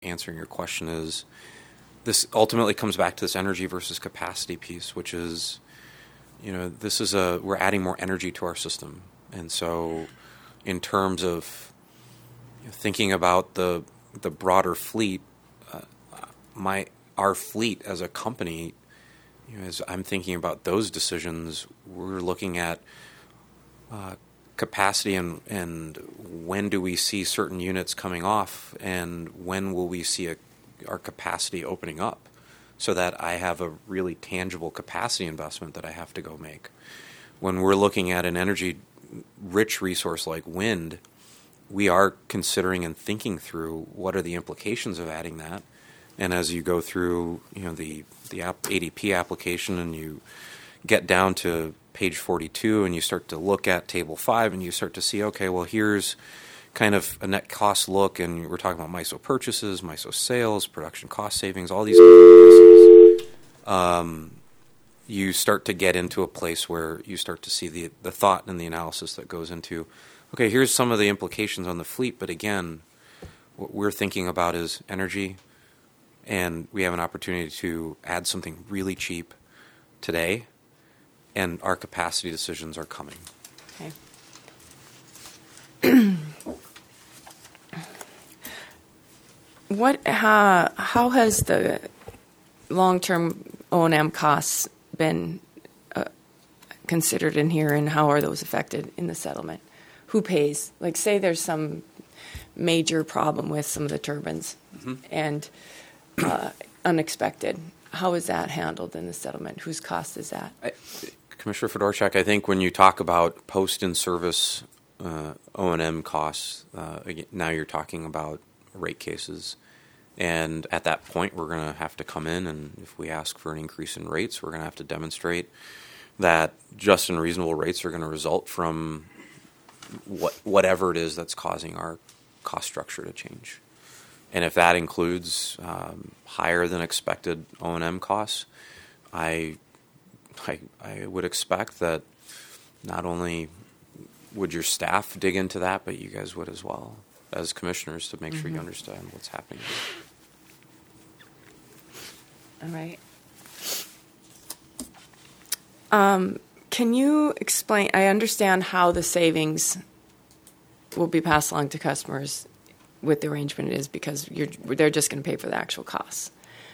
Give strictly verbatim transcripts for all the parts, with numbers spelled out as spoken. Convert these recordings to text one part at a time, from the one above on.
answering your question is this ultimately comes back to this energy versus capacity piece, which is, you know, this is a, we're adding more energy to our system. And so in terms of you know, thinking about the the broader fleet, uh, my our fleet as a company, you know, as I'm thinking about those decisions, we're looking at uh, capacity and, and when do we see certain units coming off and when will we see a, our capacity opening up so that I have a really tangible capacity investment that I have to go make. When we're looking at an energy-rich resource like wind, we are considering and thinking through what are the implications of adding that. And as you go through, you know, the the app, A D P application, and you get down to page forty-two, and you start to look at table five, and you start to see, okay, well, here's kind of a net cost look, and we're talking about M I S O purchases, M I S O sales, production cost savings, all these different pieces. Um, you start to get into a place where you start to see the the thought and the analysis that goes into, okay, here's some of the implications on the fleet, but again, what we're thinking about is energy, and we have an opportunity to add something really cheap today, and our capacity decisions are coming. Okay. What? Uh, how has the long-term O and M costs been uh, considered in here, and how are those affected in the settlement? Who pays? Like, say there's some major problem with some of the turbines, mm-hmm. and uh, unexpected. How is that handled in the settlement? Whose cost is that? I, Commissioner Fedorchak, I think when you talk about post-in-service uh, O and M costs, uh, again, now you're talking about rate cases. And at that point, we're going to have to come in, and if we ask for an increase in rates, we're going to have to demonstrate that just and reasonable rates are going to result from what whatever it is that's causing our cost structure to change. And if that includes um, higher than expected O and M costs, I, I I would expect that not only would your staff dig into that, but you guys would as well as commissioners to make mm-hmm. sure you understand what's happening. All right. Um, can you explain? I understand how the savings will be passed along to customers with the arrangement it is, because you're, they're just going to pay for the actual costs.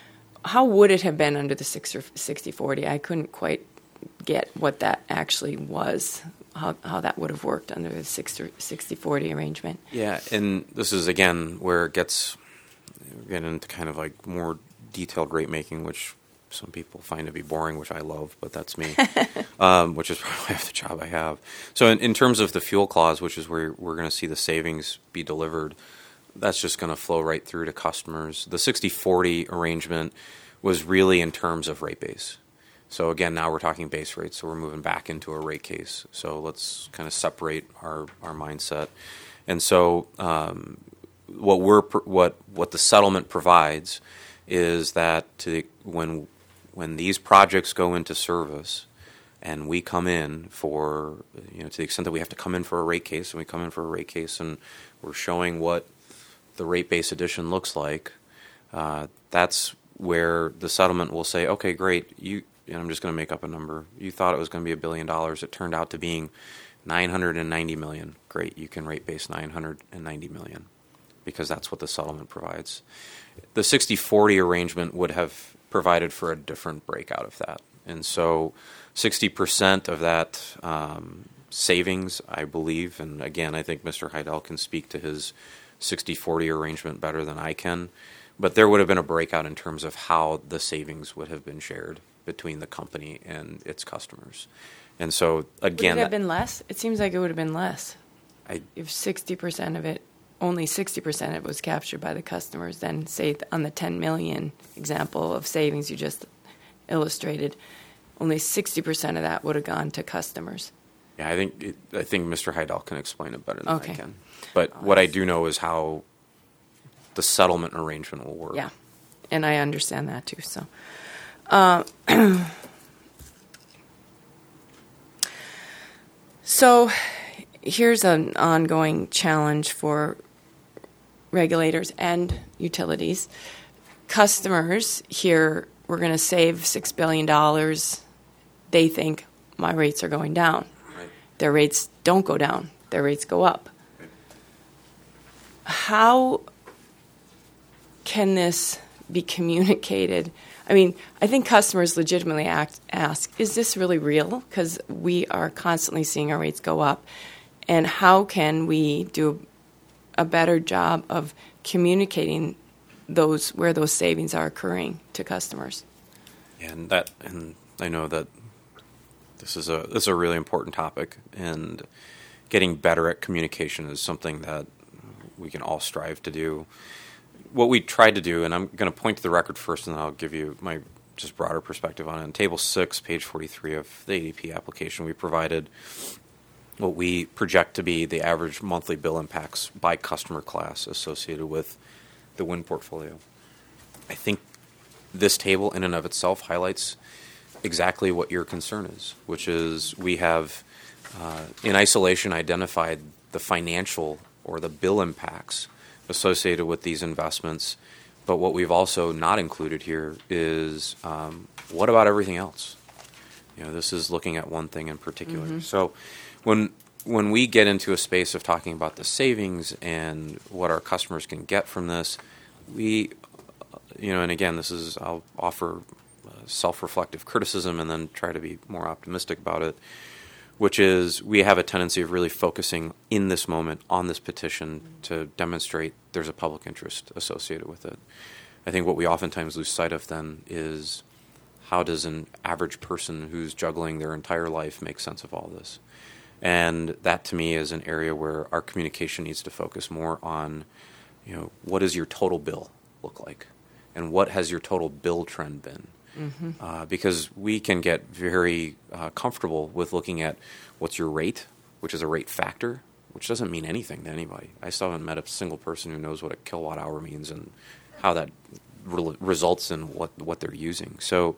How would it have been under the sixty forty? I couldn't quite get what that actually was, how how that would have worked under the sixty forty arrangement. Yeah, and this is, again, where it gets, we're getting into kind of like more detailed rate making, which some people find to be boring, which I love, but that's me, um, which is probably half the job I have. So in, in terms of the fuel clause, which is where we're going to see the savings be delivered, that's just going to flow right through to customers. The sixty forty arrangement was really in terms of rate base. So again, now we're talking base rates, so we're moving back into a rate case. So let's kind of separate our, our mindset. And so um, what we're what what the settlement provides is that to the, when when these projects go into service, and we come in for, you know, to the extent that we have to come in for a rate case, and we come in for a rate case, and we're showing what the rate base addition looks like, uh, that's where the settlement will say, okay, great, you, and I'm just going to make up a number. You thought it was going to be a billion dollars. It turned out to being nine hundred ninety million. Great, you can rate base nine hundred ninety million, because that's what the settlement provides. The sixty forty arrangement would have provided for a different breakout of that. And so sixty percent of that um, savings, I believe, and again, I think Mister Heidel can speak to his sixty forty arrangement better than I can, but there would have been a breakout in terms of how the savings would have been shared between the company and its customers. And so, again... Would it have been less? It seems like it would have been less. I, if sixty percent of it, only sixty percent of it was captured by the customers, then say on the ten million example of savings you just illustrated, only sixty percent of that would have gone to customers. Yeah, I think it, I think Mister Heidel can explain it better than okay. I can. But oh, what I do know is how the settlement arrangement will work. Yeah, and I understand that too. So, uh, so here's an ongoing challenge for regulators and utilities. Customers hear we're going to save six billion dollars. They think my rates are going down. Right. Their rates don't go down. Their rates go up. Right. How can this be communicated? I mean, I think customers legitimately act, ask, is this really real? Because we are constantly seeing our rates go up. And how can we do a better job of communicating those where those savings are occurring to customers? And that, and I know that this is a this is a really important topic, and getting better at communication is something that we can all strive to do. What we tried to do, and I'm going to point to the record first, and then I'll give you my just broader perspective on it. In Table six, page forty-three of the A D P application, we provided what we project to be the average monthly bill impacts by customer class associated with the wind portfolio. I think this table in and of itself highlights exactly what your concern is, which is we have, uh, in isolation, identified the financial or the bill impacts associated with these investments. But what we've also not included here is um, what about everything else? You know, this is looking at one thing in particular. Mm-hmm. So when when we get into a space of talking about the savings and what our customers can get from this, we, you know, and again, this is, I'll offer uh, self-reflective criticism and then try to be more optimistic about it, which is we have a tendency of really focusing in this moment on this petition to demonstrate there's a public interest associated with it. I think what we oftentimes lose sight of then is how does an average person who's juggling their entire life make sense of all this? And that to me is an area where our communication needs to focus more on, you know, what does your total bill look like? And what has your total bill trend been? Mm-hmm. Uh, because we can get very uh, comfortable with looking at what's your rate, which is a rate factor, which doesn't mean anything to anybody. I still haven't met a single person who knows what a kilowatt hour means and how that re- results in what, what they're using. So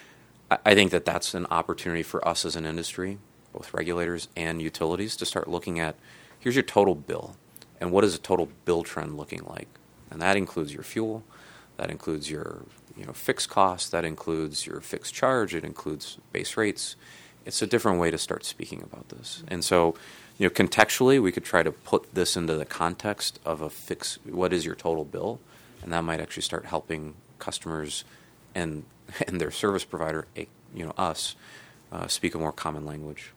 I, I think that that's an opportunity for us as an industry, both regulators and utilities, to start looking at here's your total bill and what is a total bill trend looking like. And that includes your fuel, that includes your you know fixed costs, that includes your fixed charge, it includes base rates. It's a different way to start speaking about this. And so, you know, contextually, we could try to put this into the context of a fix. What is your total bill? And that might actually start helping customers and and their service provider, you know, us, uh, speak a more common language.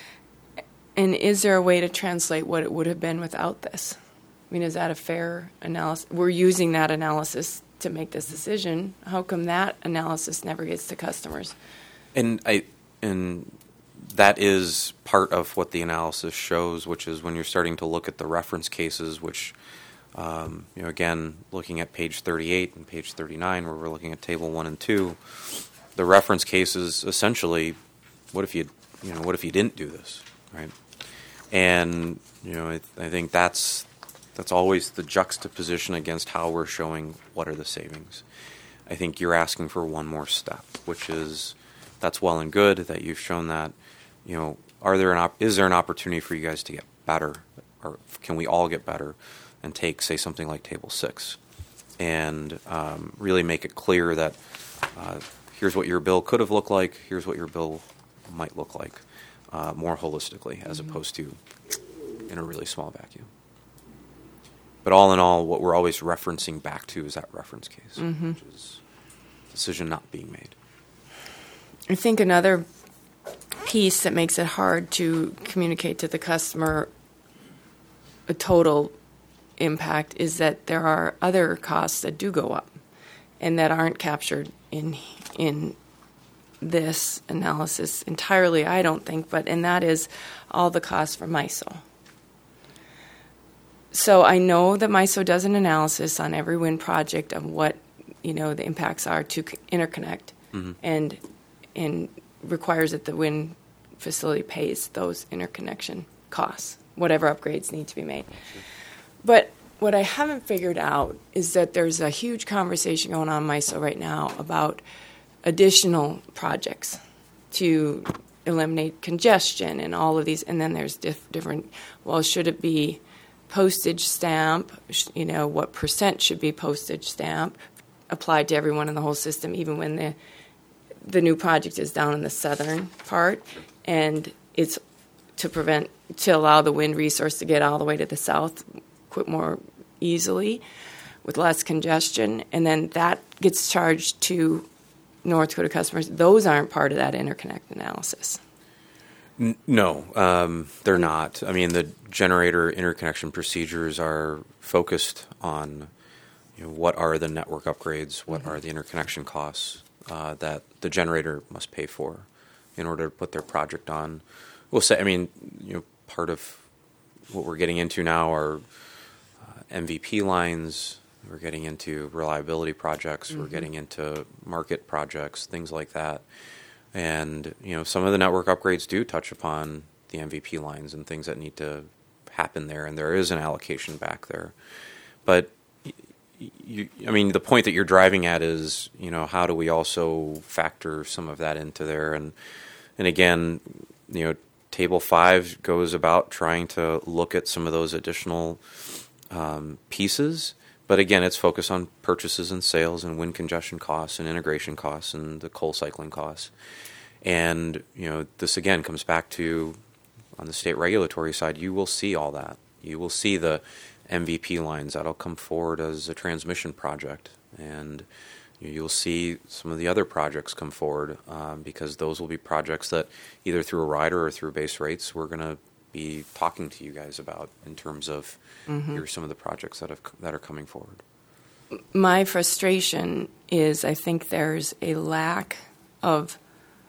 And is there a way to translate what it would have been without this? I mean, is that a fair analysis? We're using that analysis to make this decision. How come that analysis never gets to customers? And I and that is part of what the analysis shows, which is when you're starting to look at the reference cases, which, um, you know, again, looking at page thirty-eight and page thirty-nine, where we're looking at table one and two, the reference cases essentially, what if you, you know, what if you didn't do this, right? And you know, I, I think that's that's always the juxtaposition against how we're showing what are the savings. I think you're asking for one more step, which is that's well and good that you've shown that. You know, are there an op- is there an opportunity for you guys to get better, or can we all get better and take, say, something like Table Six, and um, really make it clear that uh, here's what your bill could have looked like, here's what your bill might look like, uh, more holistically, as mm-hmm. opposed to in a really small vacuum. But all in all, what we're always referencing back to is that reference case, mm-hmm. which is decision not being made. I think another piece that makes it hard to communicate to the customer a total impact is that there are other costs that do go up and that aren't captured in in this analysis entirely, I don't think, but and that is all the costs for MISO. So I know that MISO does an analysis on every wind project of what, you know, the impacts are to interconnect, mm-hmm. and and requires that the wind facility pays those interconnection costs, whatever upgrades need to be made. Sure. But what I haven't figured out is that there's a huge conversation going on in MISO right now about additional projects to eliminate congestion and all of these. And then there's diff- different, well, should it be postage stamp, you know, what percent should be postage stamp applied to everyone in the whole system, even when the the new project is down in the southern part, and it's to prevent, to allow the wind resource to get all the way to the south quite more easily with less congestion, and then that gets charged to North Dakota customers. Those aren't part of that interconnect analysis. N- no, um, they're not. I mean, the generator interconnection procedures are focused on, you know, what are the network upgrades, what mm-hmm. are the interconnection costs uh, that the generator must pay for in order to put their project on. We'll say, I mean, you know, part of what we're getting into now are uh, M V P lines. We're getting into reliability projects. Mm-hmm. We're getting into market projects, things like that. And, you know, some of the network upgrades do touch upon the M V P lines and things that need to happen there, and there is an allocation back there. But, you, I mean, the point that you're driving at is, you know, how do we also factor some of that into there? And, and again, you know, Table five goes about trying to look at some of those additional um, pieces. But again, it's focused on purchases and sales and wind congestion costs and integration costs and the coal cycling costs. And, you know, this again comes back to, on the state regulatory side, you will see all that. You will see the M V P lines that'll come forward as a transmission project. And you'll see some of the other projects come forward um, because those will be projects that either through a rider or through base rates we're going to be talking to you guys about in terms of mm-hmm. here are some of the projects that have that are coming forward. My frustration is I think there's a lack of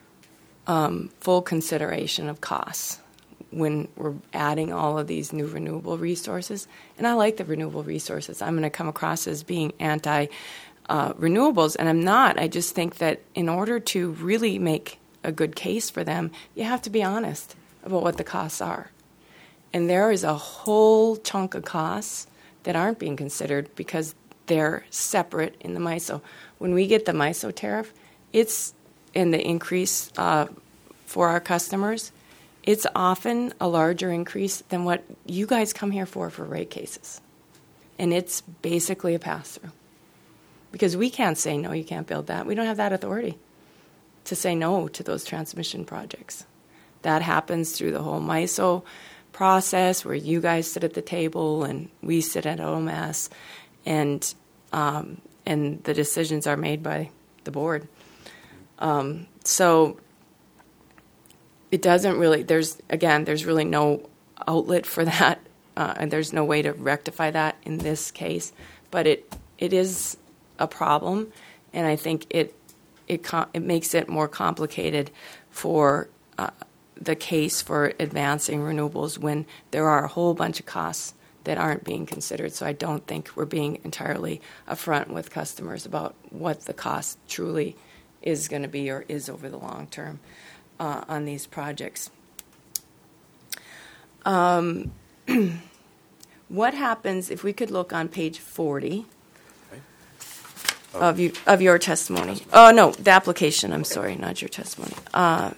um, full consideration of costs when we're adding all of these new renewable resources. And I like the renewable resources. I'm going to come across as being anti uh, renewables, and I'm not. I just think that in order to really make a good case for them, you have to be honest about what the costs are. And there is a whole chunk of costs that aren't being considered because they're separate in the MISO. When we get the MISO tariff, it's in the increase uh, for our customers, it's often a larger increase than what you guys come here for for rate cases. And it's basically a pass-through. Because we can't say, no, you can't build that. We don't have that authority to say no to those transmission projects. That happens through the whole MISO process where you guys sit at the table and we sit at O M S, and um, and the decisions are made by the board. Um, so it doesn't really, there's, again, there's really no outlet for that, uh, and there's no way to rectify that in this case. But it it is a problem, and I think it it com- it makes it more complicated for uh, the case for advancing renewables when there are a whole bunch of costs that aren't being considered. So I don't think we're being entirely upfront with customers about what the cost truly is going to be or is over the long term uh, on these projects. Um, what happens if we could look on page forty okay. oh. of you of your testimony? Oh no, the application. I'm okay. sorry, not your testimony. Uh,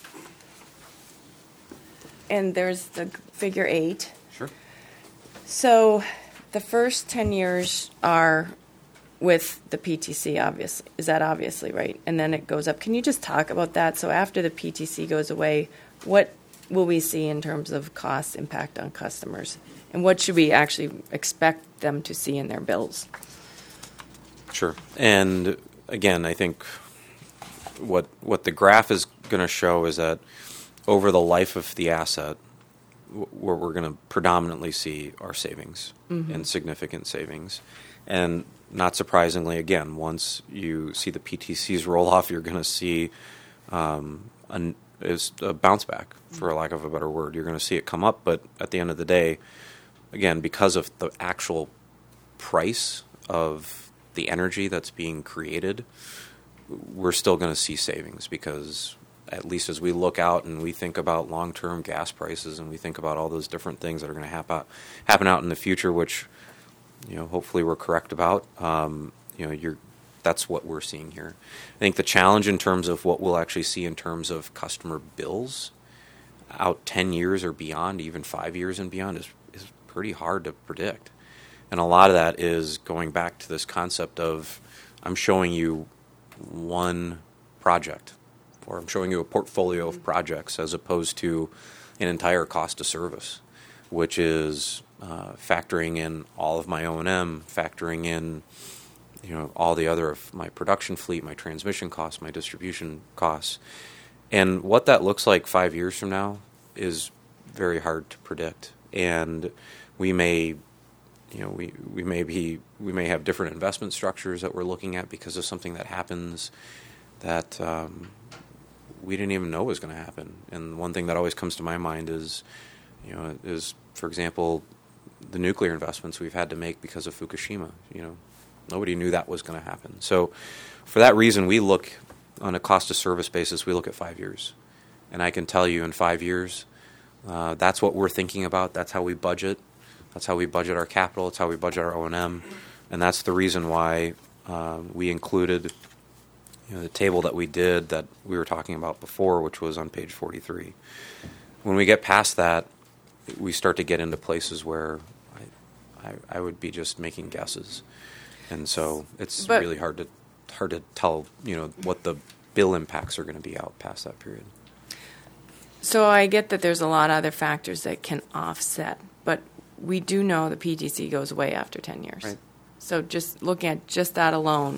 and there's the figure eight. Sure. So the first ten years are with the P T C, obviously. Is that obviously right? And then it goes up. Can you just talk about that? So after the P T C goes away, what will we see in terms of cost impact on customers? And what should we actually expect them to see in their bills? Sure. And again, I think what what the graph is going to show is that over the life of the asset, what we're going to predominantly see are savings mm-hmm. and significant savings. And not surprisingly, again, once you see the P T Cs roll off, you're going to see um, an, is a bounce back, for lack of a better word. You're going to see it come up, but at the end of the day, again, because of the actual price of the energy that's being created, we're still going to see savings because at least as we look out and we think about long-term gas prices and we think about all those different things that are going to happen happen out in the future, which, you know, hopefully we're correct about, um, you know, you're that's what we're seeing here. I think the challenge in terms of what we'll actually see in terms of customer bills out ten years or beyond, even five years and beyond, is, is pretty hard to predict. And a lot of that is going back to this concept of I'm showing you one project, or I'm showing you a portfolio of projects as opposed to an entire cost of service, which is uh, factoring in all of my O and M, factoring in you know all the other of my production fleet, my transmission costs, my distribution costs. And what that looks like five years from now is very hard to predict. And we may, you know, we, we may be we may have different investment structures that we're looking at because of something that happens that um, we didn't even know was going to happen. And one thing that always comes to my mind is, you know, is for example, the nuclear investments we've had to make because of Fukushima. You know, nobody knew that was going to happen. So, for that reason, we look on a cost of service basis. We look at five years, and I can tell you in five years, uh, that's what we're thinking about. That's how we budget. That's how we budget our capital. It's how we budget our O and M, and that's the reason why um, we included, you know, the table that we did that we were talking about before, which was on page forty-three. When we get past that, we start to get into places where I, I, I would be just making guesses, and so it's But- really hard to hard to tell, you know, what the bill impacts are going to be out past that period. So I get that there's a lot of other factors that can offset, but we do know the P T C goes away after ten years. Right. So just looking at just that alone,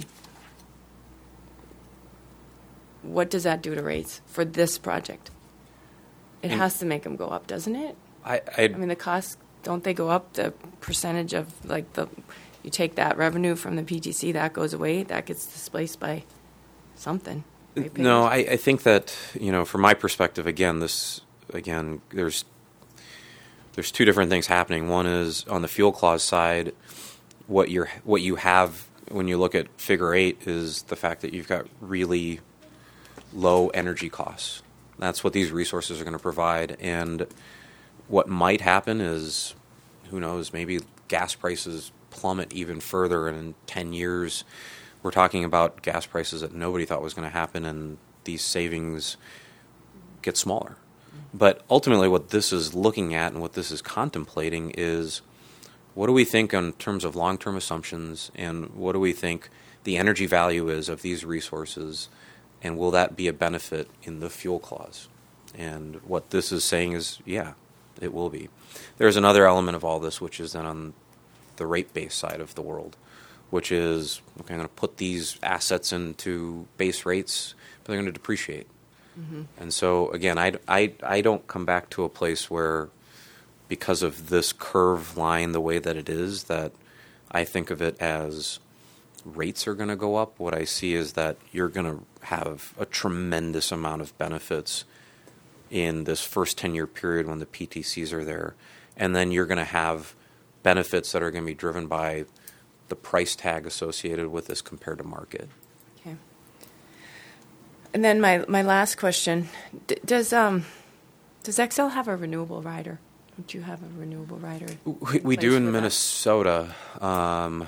what does that do to rates for this project? It And- has to make them go up, doesn't it? I, I, I mean, the costs, don't they go up? The percentage of, like, the, you take that revenue from the P T C, that goes away, that gets displaced by something. ratepayers. No, I, I think that, you know, from my perspective, again, this, again, there's there's two different things happening. One is on the fuel clause side, what you're what you have when you look at figure eight is the fact that you've got really low energy costs. That's what these resources are going to provide. And what might happen is, who knows, maybe gas prices plummet even further, and in ten years we're talking about gas prices that nobody thought was going to happen, and these savings get smaller. But ultimately what this is looking at and what this is contemplating is, what do we think in terms of long-term assumptions, and what do we think the energy value is of these resources, and will that be a benefit in the fuel clause? And what this is saying is, yeah, it will be. There's another element of all this, which is then on the rate-based side of the world, which is, okay, I'm going to put these assets into base rates, but they're going to depreciate. Mm-hmm. And so, again, I, I, I don't come back to a place where, because of this curve line the way that it is, that I think of it as rates are going to go up. What I see is that you're going to have a tremendous amount of benefits in this first ten-year period when the P T Cs are there. And then you're going to have benefits that are going to be driven by the price tag associated with this compared to market. Okay. And then my, my last question, D- does um does Xcel have a renewable rider? Don't you have a renewable rider? We, we place do in for that? Minnesota. Um,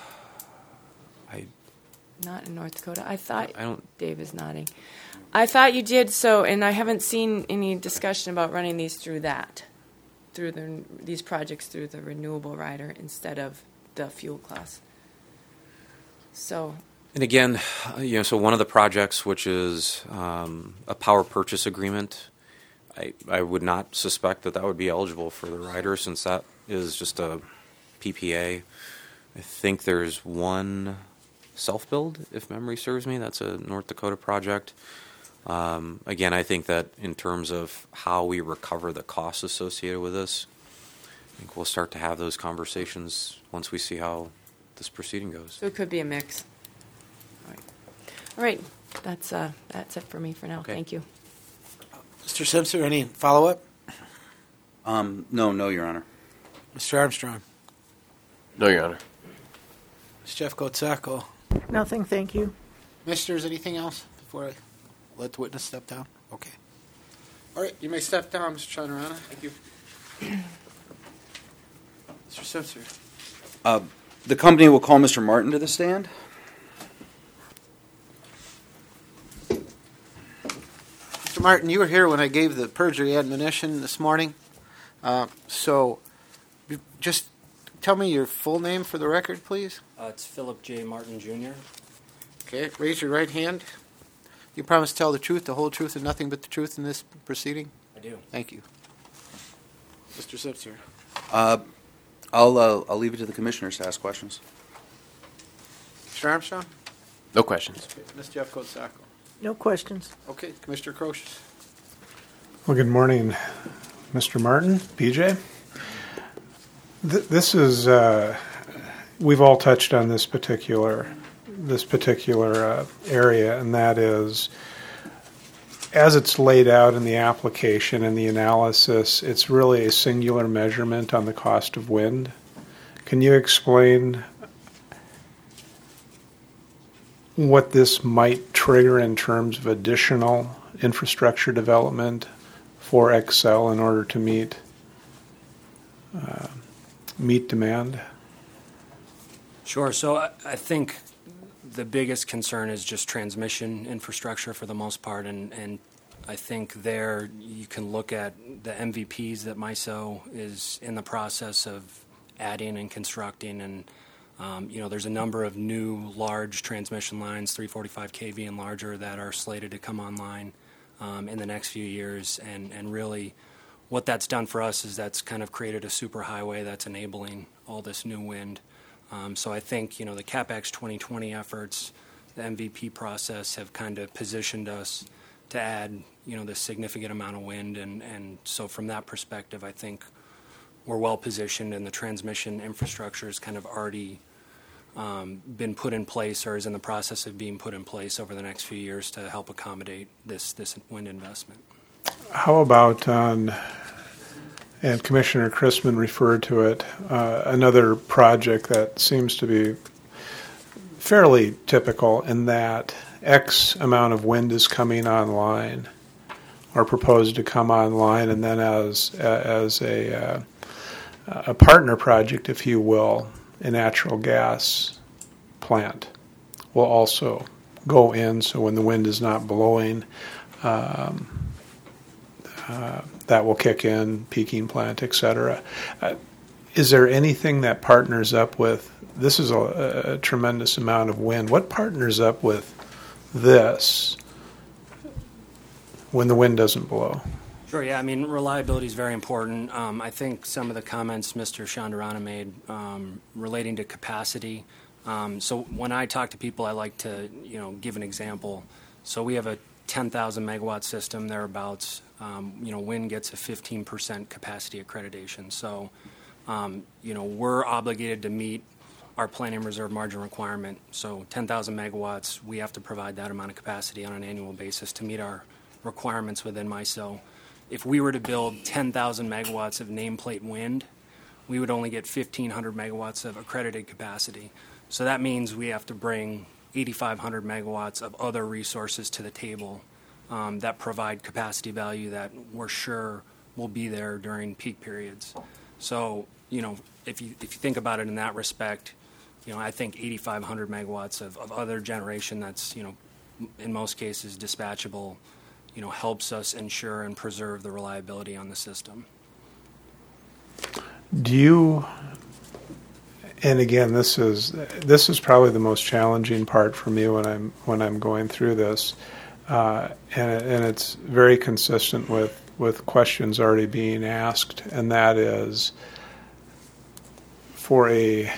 I Not in North Dakota. I thought, I don't- Dave is nodding. I thought you did so, and I haven't seen any discussion about running these through that, through the, these projects through the renewable rider instead of the fuel class. So, And again, you know, so one of the projects, which is um, a power purchase agreement, I, I would not suspect that that would be eligible for the rider, since that is just a P P A. I think there's one self-build, if memory serves me. That's a North Dakota project. Um, again, I think that in terms of how we recover the costs associated with this, I think we'll start to have those conversations once we see how this proceeding goes. so it could be a mix. All right. All right. That's, uh, that's it for me for now. Okay. Thank you. Mister Simpson, any follow-up? Um, no, no, Your Honor. Mister Armstrong? No, Your Honor. Miz Jeff Gotsako? Nothing, thank you. Misters, anything else before I let the witness step down? Okay. All right, you may step down, Mister Chanarana. Thank you. Mister Simpson? Uh, the company will call Mister Martin to the stand. Mister Martin, you were here when I gave the perjury admonition this morning. Uh, so Just tell me your full name for the record, please. Uh, it's Philip J. Martin Junior Okay, raise your right hand. You promise to tell the truth, the whole truth, and nothing but the truth in this proceeding? I do. Thank you. Mister Sipser. Uh, I'll uh, I'll leave it to the commissioners to ask questions. Mister Armstrong? No questions. Miz Jeffcoat Sacco. No questions. Okay, Commissioner Croce. Well, good morning, Mister Martin, P J. Th- this is, uh, we've all touched on this particular, this particular uh, area, and that is, as it's laid out in the application and the analysis, it's really a singular measurement on the cost of wind. Can you explain what this might trigger in terms of additional infrastructure development for Xcel in order to meet uh, meet demand? Sure. So I, I think the biggest concern is just transmission infrastructure for the most part, and, and I think there you can look at the M V Ps that MISO is in the process of adding and constructing, and um, you know, there's a number of new large transmission lines, three forty-five K V and larger, that are slated to come online um, in the next few years, and, and really what that's done for us is that's kind of created a superhighway that's enabling all this new wind. Um, so I think, you know, the CapEx twenty twenty efforts, the M V P process have kind of positioned us to add, you know, this significant amount of wind. And, and so from that perspective, I think we're well positioned, and the transmission infrastructure has kind of already um, been put in place or is in the process of being put in place over the next few years to help accommodate this, this wind investment. How about on, and Commissioner Chrisman referred to it, uh, another project that seems to be fairly typical in that X amount of wind is coming online or proposed to come online, and then as as a uh, a partner project, if you will, a natural gas plant will also go in. So when the wind is not blowing, um, uh, that will kick in, peaking plant, et cetera. Uh, is there anything that partners up with, this is a, a tremendous amount of wind, what partners up with this when the wind doesn't blow? Sure, yeah, I mean, reliability is very important. Um, I think some of the comments Mister Chandarana made um, relating to capacity. Um, so when I talk to people, I like to, you know, give an example. So we have a ten thousand megawatt system, thereabouts. Um, you know, wind gets a fifteen percent capacity accreditation. So, um, you know, we're obligated to meet our planning reserve margin requirement. So ten thousand megawatts, we have to provide that amount of capacity on an annual basis to meet our requirements within MISO. If we were to build ten thousand megawatts of nameplate wind, we would only get fifteen hundred megawatts of accredited capacity. So that means we have to bring eighty-five hundred megawatts of other resources to the table um, that provide capacity value that we're sure will be there during peak periods. So, you know, if you if you think about it in that respect, you know, I think eighty-five hundred megawatts of, of other generation that's, you know, in most cases dispatchable, you know, helps us ensure and preserve the reliability on the system. Do you, and again, this is this is probably the most challenging part for me when I'm when I'm going through this, uh, and and it's very consistent with with questions already being asked, and that is for a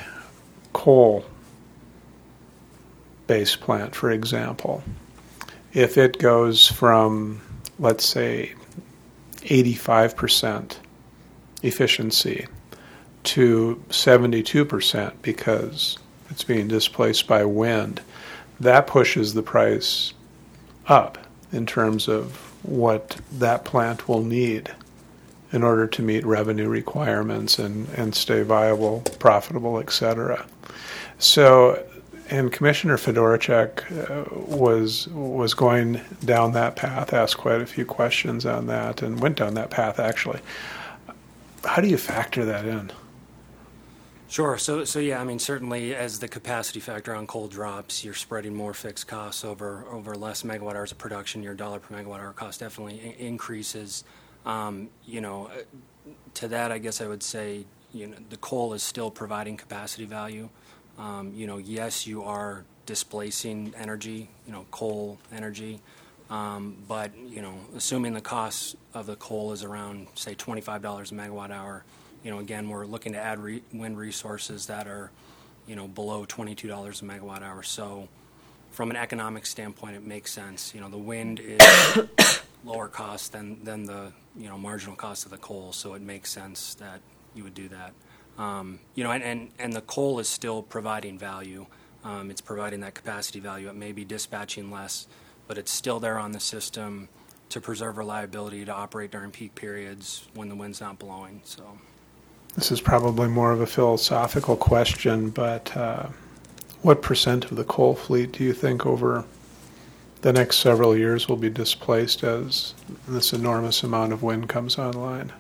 coal-based plant, for example, if it goes from, let's say, eighty-five percent efficiency to seventy-two percent because it's being displaced by wind, that pushes the price up in terms of what that plant will need in order to meet revenue requirements and, and stay viable, profitable, et cetera. So, and Commissioner Fedorchak uh, was was going down that path, asked quite a few questions on that, and went down that path, actually. How do you factor that in? Sure. So, so yeah, I mean, certainly as the capacity factor on coal drops, you're spreading more fixed costs over, over less megawatt hours of production. Your dollar per megawatt hour cost definitely I- increases. Um, you know, to that, I guess I would say, you know, the coal is still providing capacity value. Um, you know, yes, you are displacing energy, you know, coal energy, um, but, you know, assuming the cost of the coal is around, say, twenty-five dollars a megawatt hour, you know, again, we're looking to add re- wind resources that are, you know, below twenty-two dollars a megawatt hour. So from an economic standpoint, it makes sense. You know, the wind is lower cost than, than the, you know, marginal cost of the coal, so it makes sense that you would do that. Um, you know, and, and, and the coal is still providing value. Um, it's providing that capacity value. It may be dispatching less, but it's still there on the system to preserve reliability, to operate during peak periods when the wind's not blowing. So, This is probably more of a philosophical question, but uh, what percent of the coal fleet do you think over the next several years will be displaced as this enormous amount of wind comes online?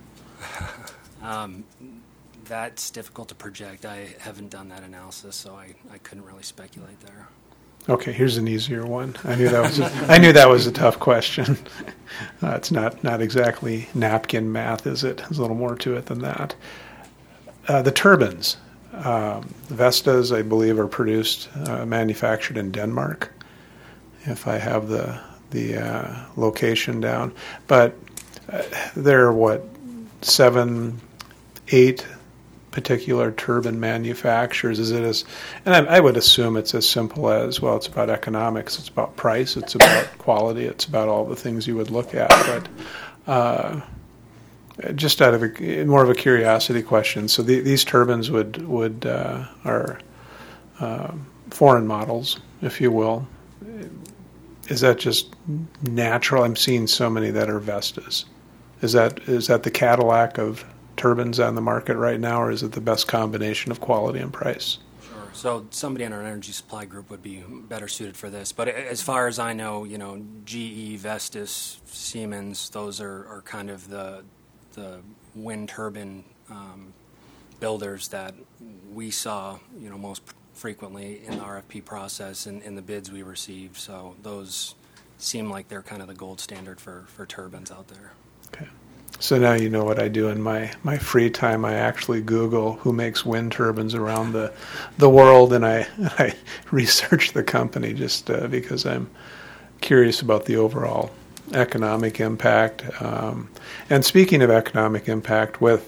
um, that's difficult to project. I haven't done that analysis, so I, I couldn't really speculate there. Okay, here's an easier one. I knew that was a, I knew that was a tough question. Uh, it's not, not exactly napkin math, is it? There's a little more to it than that. Uh, the turbines. Um, Vestas, I believe, are produced, uh, manufactured in Denmark, if I have the the uh, location down. But uh, there are, what, seven, eight particular turbine manufacturers. Is it as, and I, I would assume it's as simple as, well, it's about economics, it's about price, it's about quality, it's about all the things you would look at. But uh, just out of a, more of a curiosity question, so the, these turbines would would uh, are uh, foreign models, if you will. Is that just natural? I'm seeing so many that are Vestas. Is that is that the Cadillac of turbines on the market right now, or is it the best combination of quality and price? Sure. So somebody in our energy supply group would be better suited for this. But as far as I know, you know, G E, Vestas, Siemens, those are, are kind of the the wind turbine um, builders that we saw, you know, most frequently in the R F P process and in the bids we received. So those seem like they're kind of the gold standard for, for turbines out there. Okay. So now you know what I do in my, my free time. I actually Google who makes wind turbines around the the world, and I, I research the company just uh, because I'm curious about the overall economic impact. Um, and speaking of economic impact, with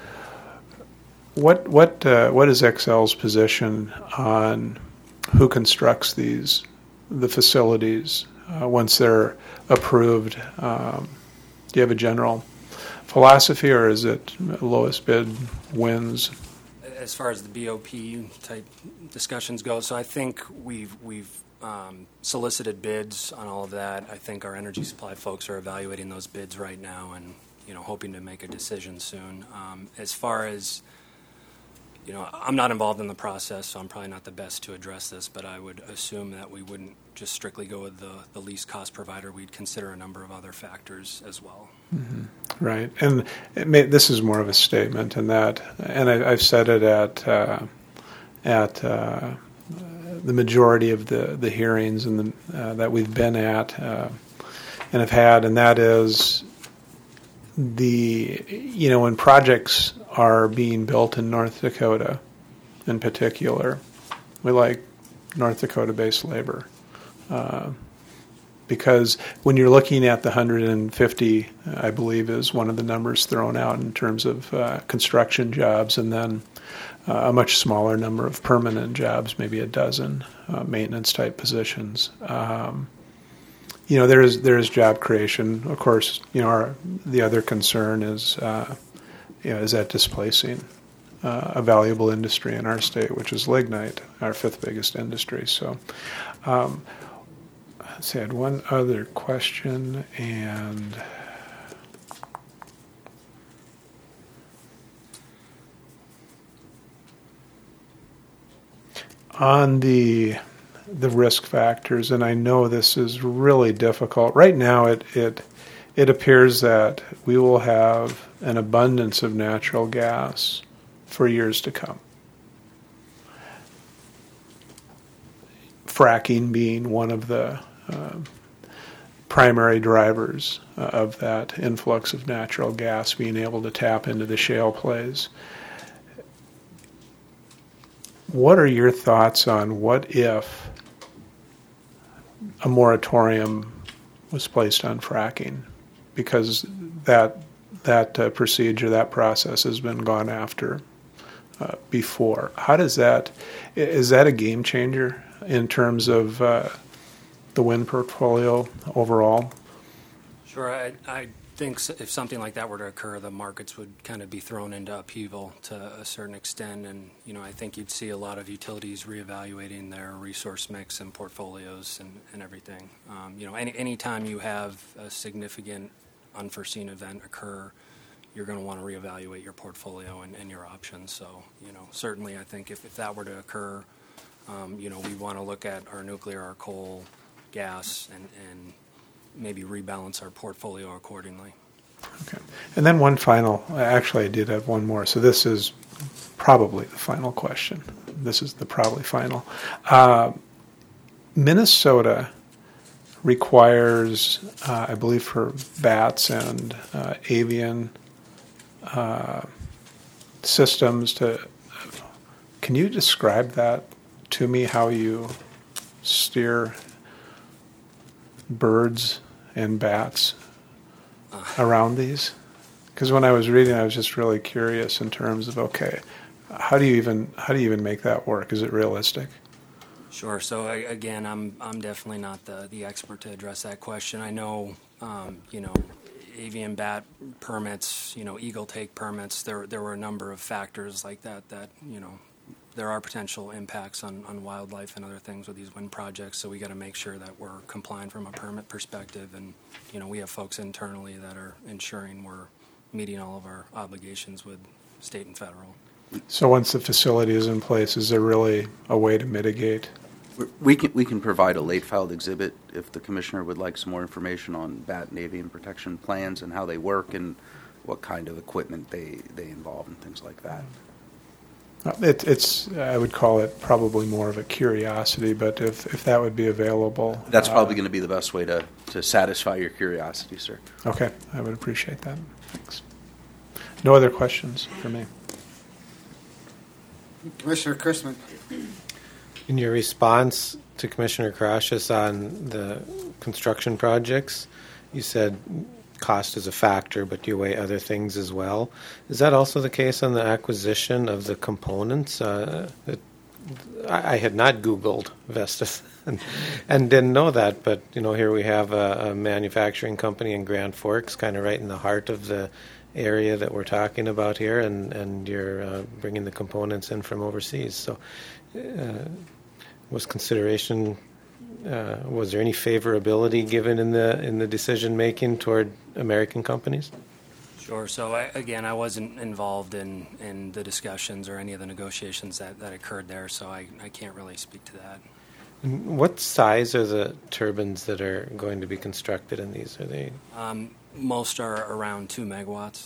what what uh, what is Xcel's position on who constructs these the facilities uh, once they're approved? Um, do you have a general philosophy, or is it lowest bid wins? As far as the B O P type discussions go, so I think we've we've um, solicited bids on all of that. I think our energy supply folks are evaluating those bids right now, and you know, hoping to make a decision soon. Um, as far as you know, I'm not involved in the process, so I'm probably not the best to address this, but I would assume that we wouldn't just strictly go with the, the least cost provider. We'd consider a number of other factors as well. Mm-hmm. Right. And it may, this is more of a statement in that, and I, I've said it at uh, at uh, the majority of the, the hearings and the, uh, that we've been at uh, and have had, and that is the, you know, when projects are being built in North Dakota in particular, we like North Dakota-based labor. Uh, because when you're looking at the one hundred fifty, I believe, is one of the numbers thrown out in terms of uh, construction jobs, and then uh, a much smaller number of permanent jobs, maybe a dozen uh, maintenance-type positions. Um, you know, there is there is job creation. Of course, you know, our, the other concern is, uh, you know, is that displacing uh, a valuable industry in our state, which is lignite, our fifth biggest industry. So, um, let's see, I had one other question, and on the the risk factors, and I know this is really difficult. Right now, it it it appears that we will have an abundance of natural gas for years to come. Fracking being one of the uh, primary drivers uh, of that influx of natural gas, being able to tap into the shale plays. what are your thoughts on what if a moratorium was placed on fracking? Because that that uh, procedure, that process has been gone after uh, before. How does that, is that a game changer in terms of uh, the wind portfolio overall? Sure. I, I think s- if something like that were to occur, the markets would kind of be thrown into upheaval to a certain extent. And, you know, I think you'd see a lot of utilities reevaluating their resource mix and portfolios and, and everything. Um, you know, any anytime you have a significant unforeseen event occur, you're going to want to reevaluate your portfolio and, and your options. So, you know, certainly I think if, if that were to occur, um, you know, we want to look at our nuclear, our coal, gas, and, and maybe rebalance our portfolio accordingly. Okay. And then one final, actually I did have one more, so this is probably the final question. This is the probably final. Uh, Minnesota requires, uh, I believe for bats and uh, avian uh, systems to, can you describe that to me, how you steer birds and bats around these? Because when I was reading, I was just really curious in terms of, okay, how do you even how do you even make that work? Is it realistic? Sure. So I, again, I'm I'm definitely not the, the expert to address that question. I know, um, you know, avian bat permits, you know, eagle take permits. There there were a number of factors like that that you know. There are potential impacts on, on wildlife and other things with these wind projects, so we got to make sure that we're compliant from a permit perspective. And, you know, we have folks internally that are ensuring we're meeting all of our obligations with state and federal. So once the facility is in place, is there really a way to mitigate? We can, we can provide a late filed exhibit if the commissioner would like some more information on bat and avian protection plans and how they work and what kind of equipment they, they involve and things like that. It, it's, I would call it probably more of a curiosity, but if, if that would be available. That's probably uh, going to be the best way to, to satisfy your curiosity, sir. Okay, I would appreciate that. Thanks. No other questions for me. Commissioner Chrisman. In your response to Commissioner Karashis on the construction projects, you said cost is a factor, but you weigh other things as well. Is that also the case on the acquisition of the components? Uh, it, I, I had not Googled Vestas and, and didn't know that, but you know, here we have a, a manufacturing company in Grand Forks, kind of right in the heart of the area that we're talking about here, and, and you're uh, bringing the components in from overseas. So uh, was consideration Uh, was there any favorability given in the in the decision making toward American companies? Sure. So I, again, I wasn't involved in, in the discussions or any of the negotiations that, that occurred there, so I, I can't really speak to that. And what size are the turbines that are going to be constructed in these? Are they? Um, most are around two megawatts.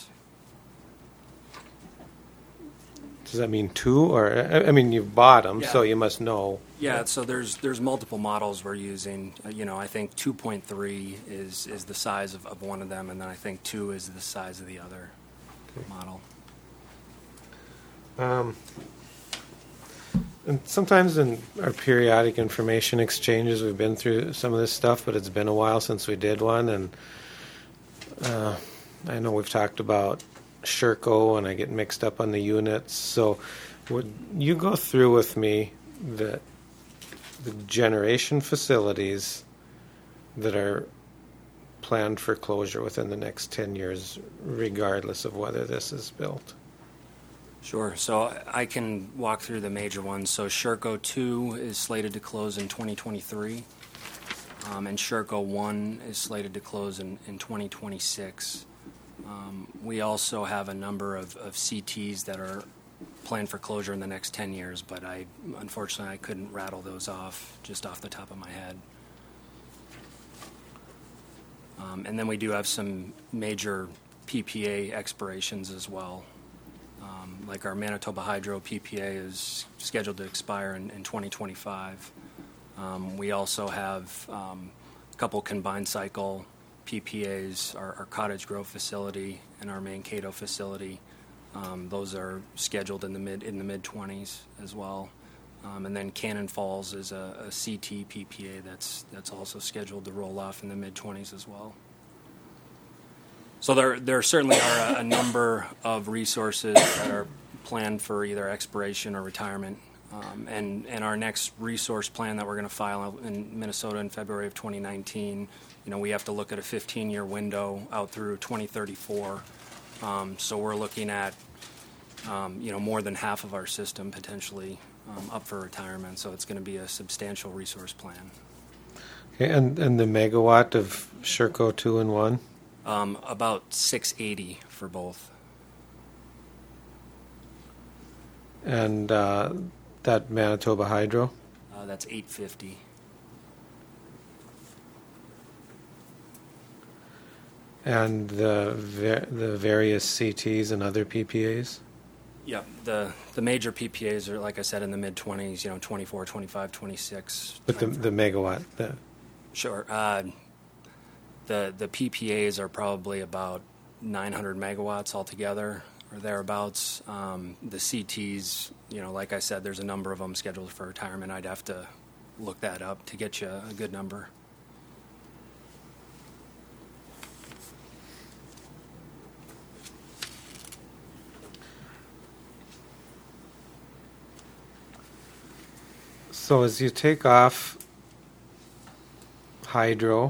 Does that mean two, or I I mean you've bought them, Yeah. so you must know. Yeah, so there's there's multiple models we're using. Uh, you know, I think two point three is, is the size of, of one of them, and then I think two is the size of the other Okay. model. Um, and sometimes in our periodic information exchanges, we've been through some of this stuff, but it's been a while since we did one, and uh, I know we've talked about Sherco, and I get mixed up on the units. So would you go through with me the, the generation facilities that are planned for closure within the next ten years, regardless of whether this is built? Sure. So I can walk through the major ones. So Sherco two is slated to close in twenty twenty-three, um, and Sherco one is slated to close in, in twenty twenty-six. Um, we also have a number of, of C Ts that are planned for closure in the next ten years, but I unfortunately I couldn't rattle those off just off the top of my head. Um, and then we do have some major P P A expirations as well. Um, like our Manitoba Hydro P P A is scheduled to expire in, in twenty twenty-five. Um, we also have um, a couple combined cycle P P As, our, our Cottage Grove facility and our Mankato facility. Um, those are scheduled in the mid in the mid twenties as well. Um, and then Cannon Falls is a, a C T P P A that's that's also scheduled to roll off in the mid twenties as well. So there there certainly are a, a number of resources that are planned for either expiration or retirement. Um, and, and our next resource plan that we're going to file in Minnesota in February of twenty nineteen, you know, we have to look at a fifteen-year window out through twenty thirty-four. Um, so we're looking at, um, you know, more than half of our system potentially um, up for retirement. So it's going to be a substantial resource plan. Okay, and, and the megawatt of Sherco two and one? Um, about six eighty for both. And uh, that Manitoba Hydro? Uh, that's eight fifty. And the ver- the various C Ts and other P P As? Yeah, the the major P P As are, like I said, in the mid twenties, you know, twenty-four, twenty-five, twenty-six. But the, the megawatt? The, Sure. Uh, the the P P As are probably about nine hundred megawatts altogether, or thereabouts. Um, the C Ts, you know, like I said, there's a number of them scheduled for retirement. I'd have to look that up to get you a good number. So as you take off hydro,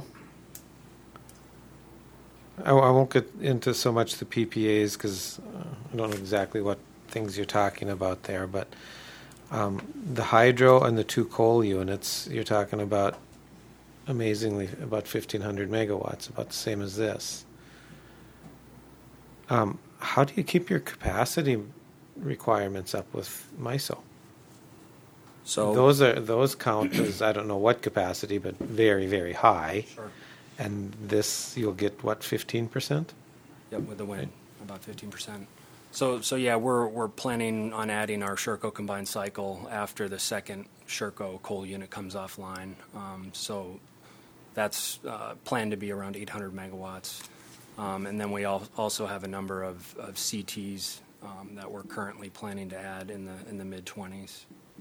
I, I won't get into so much the P P As because uh, I don't know exactly what things you're talking about there, but um, the hydro and the two coal units, you're talking about amazingly about fifteen hundred megawatts, about the same as this. Um, how do you keep your capacity requirements up with MISO? So those are those count as I don't know what capacity, but very very high. Sure. And this you'll get what fifteen percent? Yep, with the wind, about fifteen percent. So so yeah, we're we're planning on adding our Sherco combined cycle after the second Sherco coal unit comes offline. Um, so that's uh, planned to be around eight hundred megawatts, um, and then we al- also have a number of, of C Ts um, that we're currently planning to add in the in the mid twenties.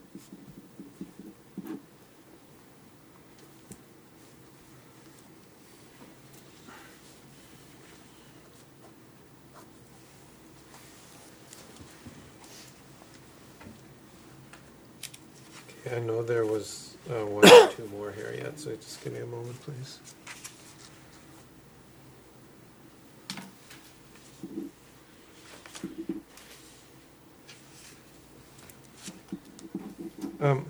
I know there was uh, one or two more here yet, so just give me a moment, please. Um,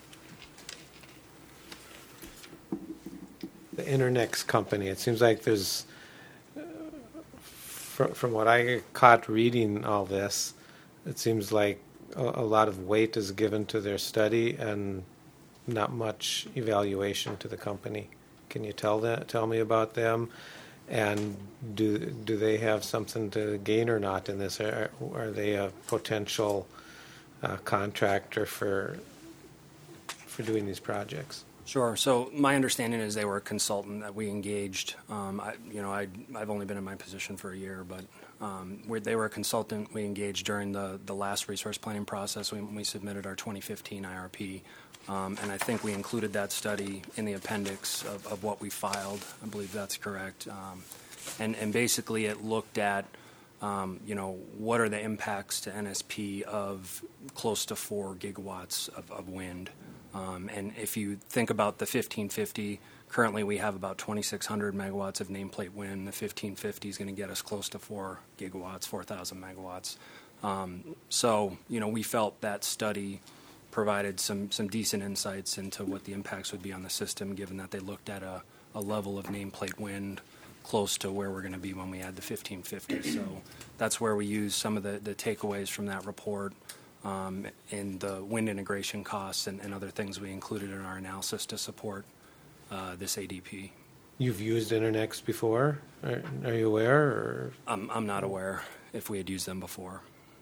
the Internex company, it seems like there's, uh, fr- from what I caught reading all this, it seems like a lot of weight is given to their study and not much evaluation to the company. Can you tell that? Tell me about them, and do do they have something to gain or not in this? Are, are they a potential uh, contractor for for doing these projects? Sure. So my understanding is they were a consultant that we engaged. Um, I, you know, I, I've only been in my position for a year, but um, we're, they were a consultant we engaged during the, the last resource planning process when we submitted our twenty fifteen I R P. Um, and I think we included that study in the appendix of, of what we filed. I believe that's correct. Um, and, and basically it looked at, um, you know, what are the impacts to N S P of close to four gigawatts of, of wind. Um, and if you think about the fifteen fifty, currently we have about twenty-six hundred megawatts of nameplate wind. The fifteen fifty is going to get us close to four gigawatts, four thousand megawatts. Um, so, you know, we felt that study provided some, some decent insights into what the impacts would be on the system, given that they looked at a, a level of nameplate wind close to where we're going to be when we add the fifteen fifty. So that's where we use some of the, the takeaways from that report. Um, and the wind integration costs and, and other things we included in our analysis to support uh, this A D P. You've used Internex before? Are, are you aware? Or? I'm, I'm not aware if we had used them before.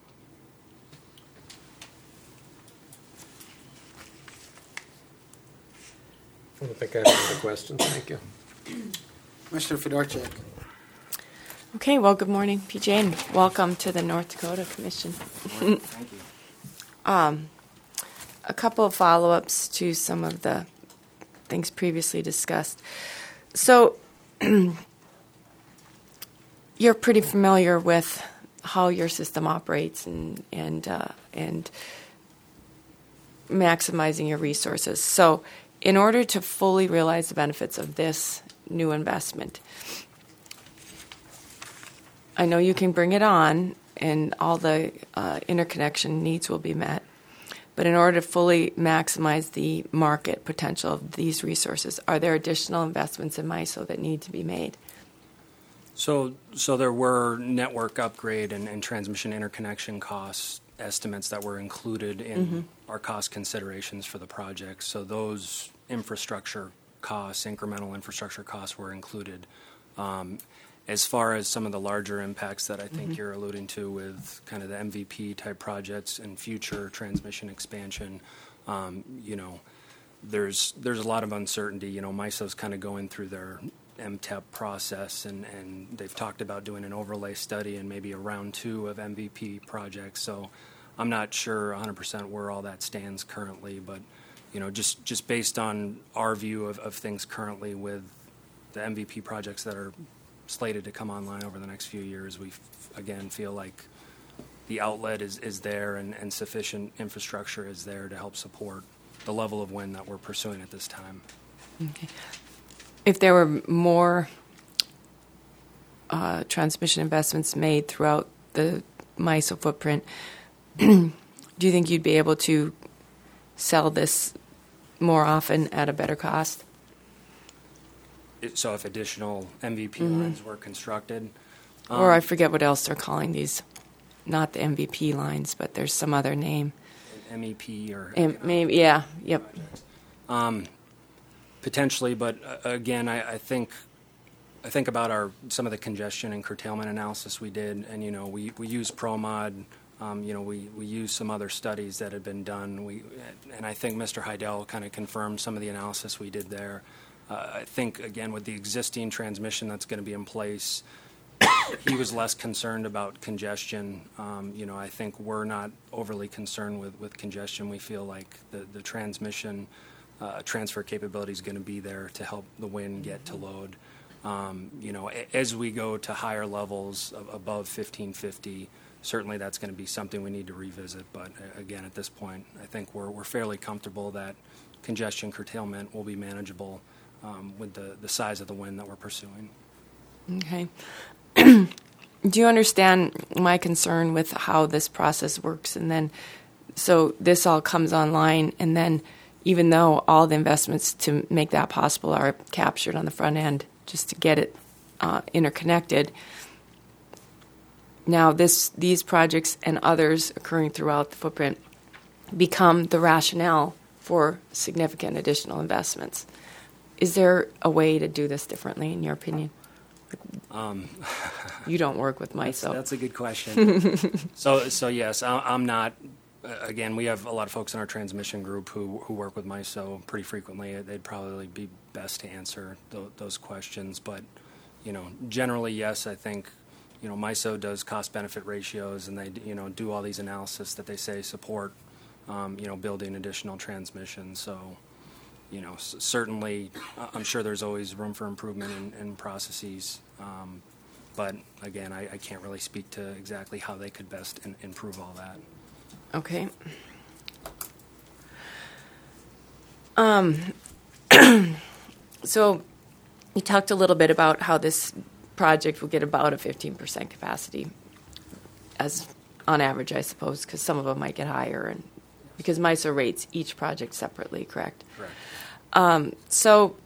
I don't think I have any questions. Thank you. Mister Fedorchak. Okay, well, good morning, P J, and welcome to the North Dakota Commission. Thank you. Um, a couple of follow-ups to some of the things previously discussed. So you're pretty familiar with how your system operates and and uh, and maximizing your resources. So in order to fully realize the benefits of this new investment, I know you can bring it on and all the uh, interconnection needs will be met. But in order to fully maximize the market potential of these resources, are there additional investments in MISO that need to be made? So, so there were network upgrade and, and transmission interconnection costs estimates that were included in mm-hmm. our cost considerations for the project. So those infrastructure costs, incremental infrastructure costs, were included. Um, As far as some of the larger impacts that I think mm-hmm. you're alluding to with kind of the M V P type projects and future transmission expansion, um, you know, there's there's a lot of uncertainty. You know, MISO's kind of going through their M T E P process, and, and they've talked about doing an overlay study and maybe a round two of M V P projects. So I'm not sure one hundred percent where all that stands currently, but, you know, just, just based on our view of, of things currently with the M V P projects that are slated to come online over the next few years, we, again, feel like the outlet is, is there and, and sufficient infrastructure is there to help support the level of wind that we're pursuing at this time. Okay. If there were more uh, transmission investments made throughout the MISO footprint, do you think you'd be able to sell this more often at a better cost? So if additional M V P mm-hmm. lines were constructed. Um, or I forget what else they're calling these. Not the M V P lines, but there's some other name. M E P or... M- maybe, yeah, yep. Um, potentially, but uh, again, I, I think I think about our some of the congestion and curtailment analysis we did, and, you know, we, we use ProMod. Um, you know, we, we used some other studies that had been done. We And I think Mister Heidel kind of confirmed some of the analysis we did there. Uh, I think, again, with the existing transmission that's going to be in place, he was less concerned about congestion. Um, you know, I think we're not overly concerned with, with congestion. We feel like the, the transmission uh, transfer capability is going to be there to help the wind get to load. Um, you know, a, as we go to higher levels of, above fifteen fifty, certainly that's going to be something we need to revisit. But, uh, again, at this point, I think we're, we're fairly comfortable that congestion curtailment will be manageable Um, with the, the size of the wind that we're pursuing. Okay. Do you understand my concern with how this process works? And then, so this all comes online, and then even though all the investments to make that possible are captured on the front end just to get it uh, interconnected, now this these projects and others occurring throughout the footprint become the rationale for significant additional investments. Is there a way to do this differently, in your opinion? Um, you don't work with MISO. That's, that's a good question. so, so yes, I, I'm not. Uh, again, we have a lot of folks in our transmission group who, who work with MISO pretty frequently. They'd probably be best to answer th- those questions. But, you know, generally, yes, I think, you know, MISO does cost-benefit ratios, and they, you know, do all these analysis that they say support, um, you know, building additional transmission. So, you know, c- certainly, uh, I'm sure there's always room for improvement in, in processes. Um, but again, I, I can't really speak to exactly how they could best in, improve all that. Okay. Um. So, you talked a little bit about how this project will get about a fifteen percent capacity, as on average, I suppose, because some of them might get higher, and because MISO rates each project separately, correct? Correct. Um, so,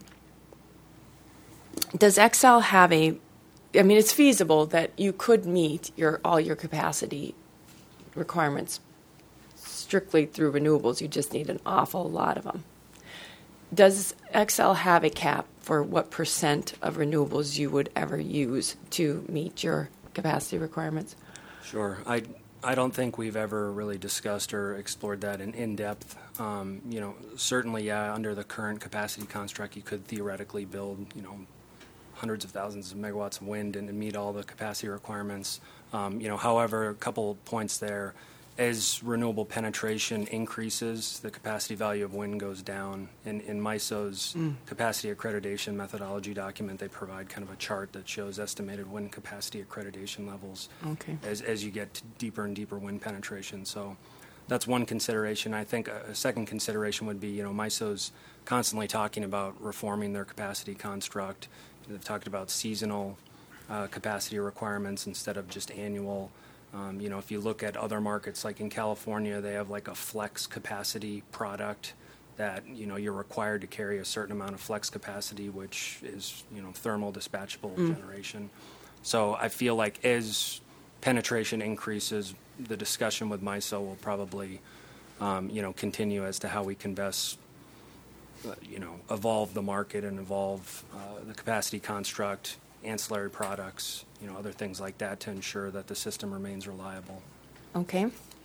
does Xcel have a? I mean, it's feasible that you could meet your all your capacity requirements strictly through renewables. You just need an awful lot of them. Does Xcel have a cap for what percent of renewables you would ever use to meet your capacity requirements? Sure. I, I don't think we've ever really discussed or explored that in, in depth. Um, you know, certainly, yeah, under the current capacity construct, you could theoretically build, you know, hundreds of thousands of megawatts of wind and, and meet all the capacity requirements. Um, you know, however, a couple points there. as renewable penetration increases, the capacity value of wind goes down. In, in MISO's mm. capacity accreditation methodology document, they provide kind of a chart that shows estimated wind capacity accreditation levels okay. as, as you get to deeper and deeper wind penetration. So that's one consideration. I think a, a second consideration would be, you know, MISO's constantly talking about reforming their capacity construct. They've talked about seasonal uh, capacity requirements instead of just annual. Um, you know, if you look at other markets, like in California, they have like a flex capacity product that, you know, you're required to carry a certain amount of flex capacity, which is, you know, thermal dispatchable mm. generation. So I feel like as penetration increases, the discussion with MISO will probably, um, you know, continue as to how we can best, uh, you know, evolve the market and evolve uh, the capacity construct, ancillary products, you know, other things like that to ensure that the system remains reliable. Okay.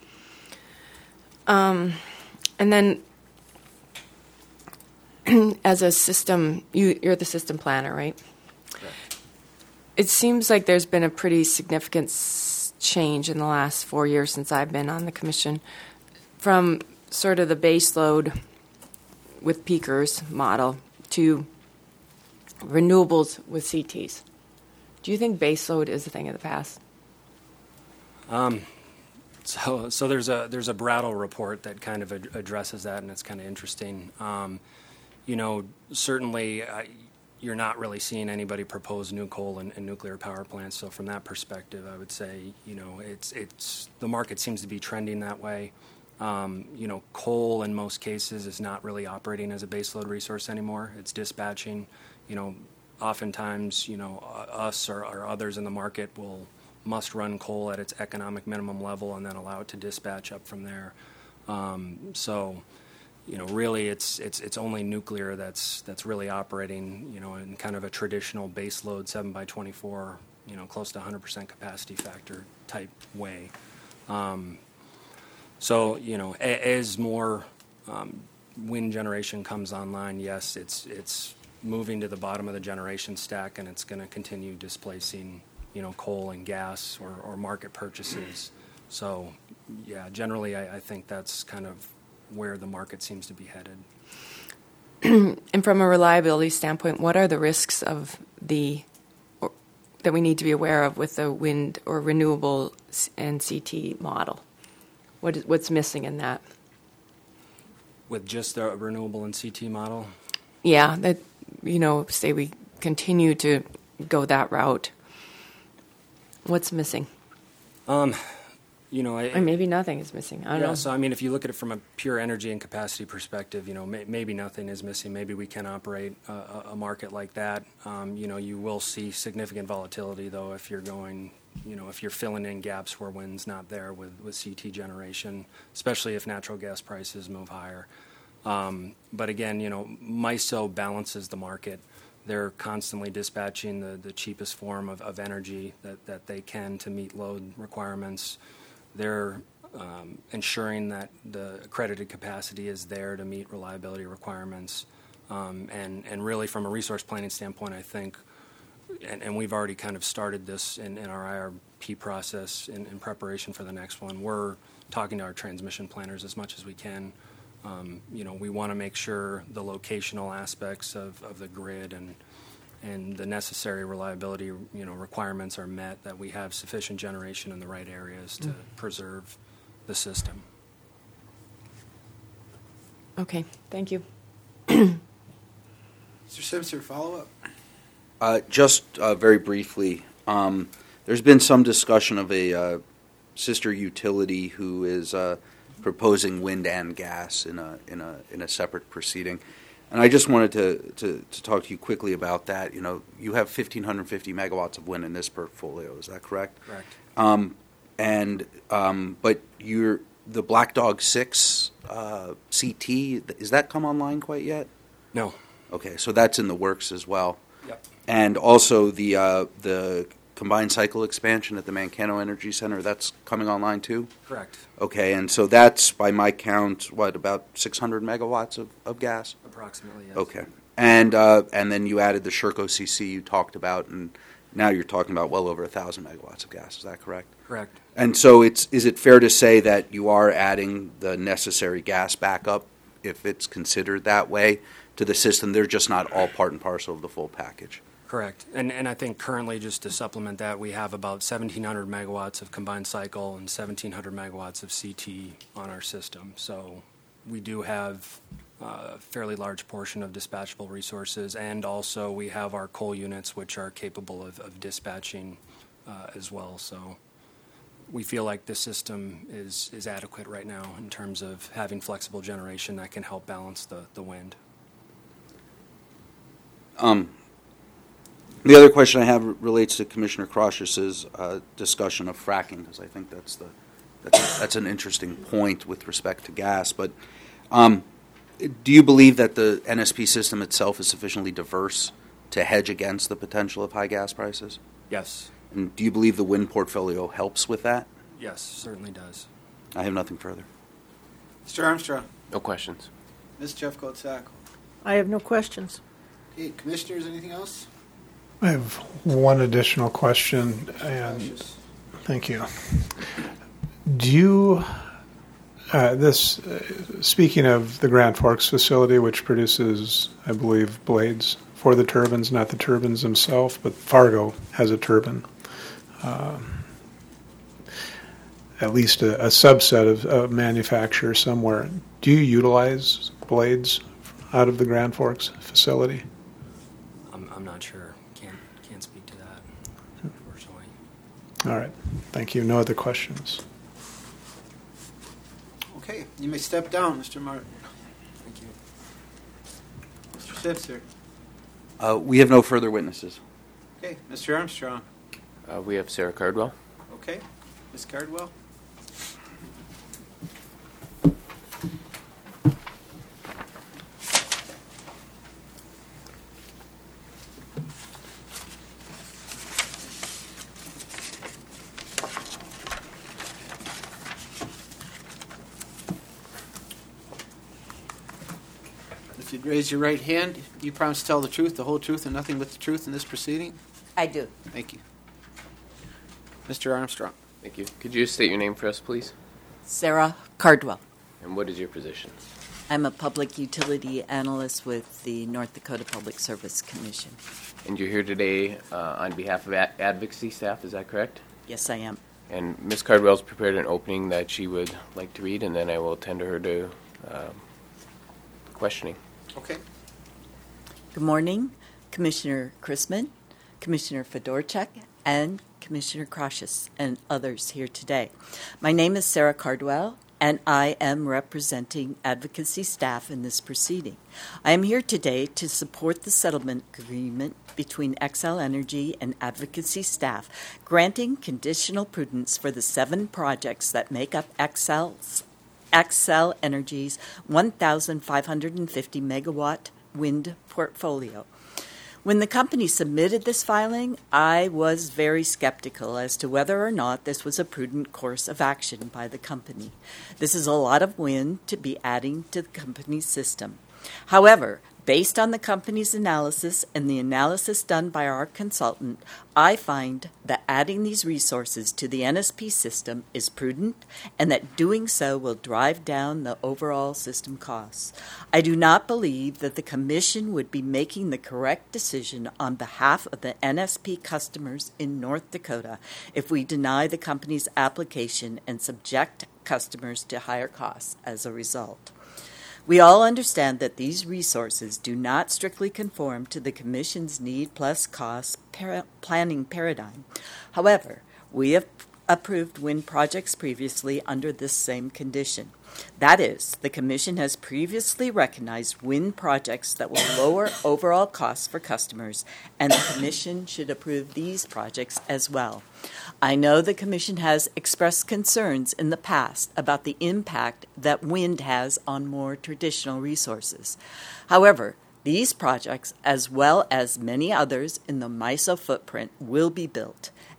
Um, and then as a system, you, you're the system planner, right? Correct. It seems like there's been a pretty significant s- change in the last four years since I've been on the commission from sort of the base load with peakers model to renewables with C Ts. Do you think baseload is a thing of the past? Um, so, so there's a there's a Brattle report that kind of ad- addresses that, and it's kind of interesting. Um, you know, certainly uh, you're not really seeing anybody propose new coal and, and nuclear power plants. So, from that perspective, I would say, you know, it's it's the market seems to be trending that way. Um, you know, coal in most cases is not really operating as a baseload resource anymore. It's dispatching. You know, oftentimes, you know, us or, or others in the market will must run coal at its economic minimum level and then allow it to dispatch up from there. Um, so, you know, really, it's it's it's only nuclear that's that's really operating, you know, in kind of a traditional baseload seven by twenty-four, you know, close to one hundred percent capacity factor type way. Um, so, you know, a, as more um, wind generation comes online, yes, it's it's moving to the bottom of the generation stack, and it's going to continue displacing, you know, coal and gas or, or market purchases. So, yeah, generally, I, I think that's kind of where the market seems to be headed. And from a reliability standpoint, what are the risks of the or, that we need to be aware of with the wind or renewable and C T model? What is, what's missing in that? With just the renewable and C T model? Yeah, that, you know, say we continue to go that route. What's missing? Um, you know, I, or maybe nothing is missing. I don't yeah, know. So, I mean, if you look at it from a pure energy and capacity perspective, you know, may, maybe nothing is missing. Maybe we can operate a, a market like that. Um, you know, you will see significant volatility, though, if you're going, you know, if you're filling in gaps where wind's not there with, with C T generation, especially if natural gas prices move higher. Um, but again, you know, MISO balances the market. They're constantly dispatching the, the cheapest form of, of energy that, that they can to meet load requirements. They're um, ensuring that the accredited capacity is there to meet reliability requirements. Um, and, and really, from a resource planning standpoint, I think, and, and we've already kind of started this in, in our I R P process in, in preparation for the next one, we're talking to our transmission planners as much as we can. Um, you know, we want to make sure the locational aspects of, of the grid and and the necessary reliability, you know, requirements are met, that we have sufficient generation in the right areas to mm. preserve the system. Okay, thank you. Mister Simpson, follow up. Uh, just uh, very briefly, um, there's been some discussion of a uh, sister utility who is uh, proposing wind and gas in a in a in a separate proceeding, and I just wanted to, to, to talk to you quickly about that. You know, you have one thousand five hundred fifty megawatts of wind in this portfolio. Is that correct? Correct. Um, and um, but you're the Black Dog Six uh, C T. Is that come online quite yet? No. Okay, so that's in the works as well. Yep. And also the uh, the combined cycle expansion at the Mancano Energy Center, that's coming online too? Correct. Okay, and so that's, by my count, what, about six hundred megawatts of, of gas? Approximately, yes. Okay. And uh, and then you added the Sherco C C you talked about, and now you're talking about well over one thousand megawatts of gas. Is that correct? Correct. And so it's is it fair to say that you are adding the necessary gas backup, if it's considered that way, to the system? They're just not all part and parcel of the full package. Correct. And and I think currently, just to supplement that, we have about seventeen hundred megawatts of combined cycle and seventeen hundred megawatts of C T on our system. So we do have a fairly large portion of dispatchable resources, and also we have our coal units, which are capable of, of dispatching uh, as well. So we feel like the system is, is adequate right now in terms of having flexible generation that can help balance the, the wind. Um, the other question I have relates to Commissioner Crosh's uh, discussion of fracking, because I think that's the that's, that's an interesting point with respect to gas. But um, do you believe that the N S P system itself is sufficiently diverse to hedge against the potential of high gas prices? Yes. And do you believe the wind portfolio helps with that? Yes, certainly does. I have nothing further. Mister Armstrong. No questions. Miz Jeffcoat Sackle. I have no questions. Okay, commissioners, anything else? I have one additional question, and thank you. Do you, uh, this, uh, speaking of the Grand Forks facility, which produces, I believe, blades for the turbines, not the turbines themselves, but Fargo has a turbine. Um, at least a, a subset of a manufacturer somewhere. Do you utilize blades out of the Grand Forks facility? I'm, I'm not sure. Can't can't speak to that, unfortunately. All right. Thank you. No other questions. Okay, you may step down, Mister Martin. Thank you. Mister Simpson. Uh, we have no further witnesses. Okay, Mister Armstrong. Uh, we have Sarah Cardwell. Okay, Miz Cardwell. If you'd raise your right hand, you promise to tell the truth, the whole truth, and nothing but the truth in this proceeding? I do. Thank you. Mister Armstrong. Thank you. Could you state your name for us, please? Sarah Cardwell. And what is your position? I'm a public utility analyst with the North Dakota Public Service Commission. And you're here today uh, on behalf of ad- advocacy staff, is that correct? Yes, I am. And Miz Cardwell's prepared an opening that she would like to read, and then I will attend to her to uh, questioning. Okay. Good morning, Commissioner Chrisman, Commissioner Fedorchak, and Commissioner Croshis, and others here today. My name is Sarah Cardwell, and I am representing advocacy staff in this proceeding. I am here today to support the settlement agreement between Xcel Energy and advocacy staff, granting conditional prudence for the seven projects that make up Xcel's, Xcel Energy's one thousand five hundred fifty megawatt wind portfolio. When the company submitted this filing, I was very skeptical as to whether or not this was a prudent course of action by the company. This is a lot of wind to be adding to the company's system. However, based on the company's analysis and the analysis done by our consultant, I find that adding these resources to the N S P system is prudent and that doing so will drive down the overall system costs. I do not believe that the Commission would be making the correct decision on behalf of the N S P customers in North Dakota if we deny the company's application and subject customers to higher costs as a result. We all understand that these resources do not strictly conform to the Commission's need plus cost para- planning paradigm. However, we have approved wind projects previously under this same condition. That is, the Commission has previously recognized wind projects that will lower overall costs for customers, and the Commission should approve these projects as well. I know the Commission has expressed concerns in the past about the impact that wind has on more traditional resources. However, these projects, as well as many others in the MISO footprint, will be built,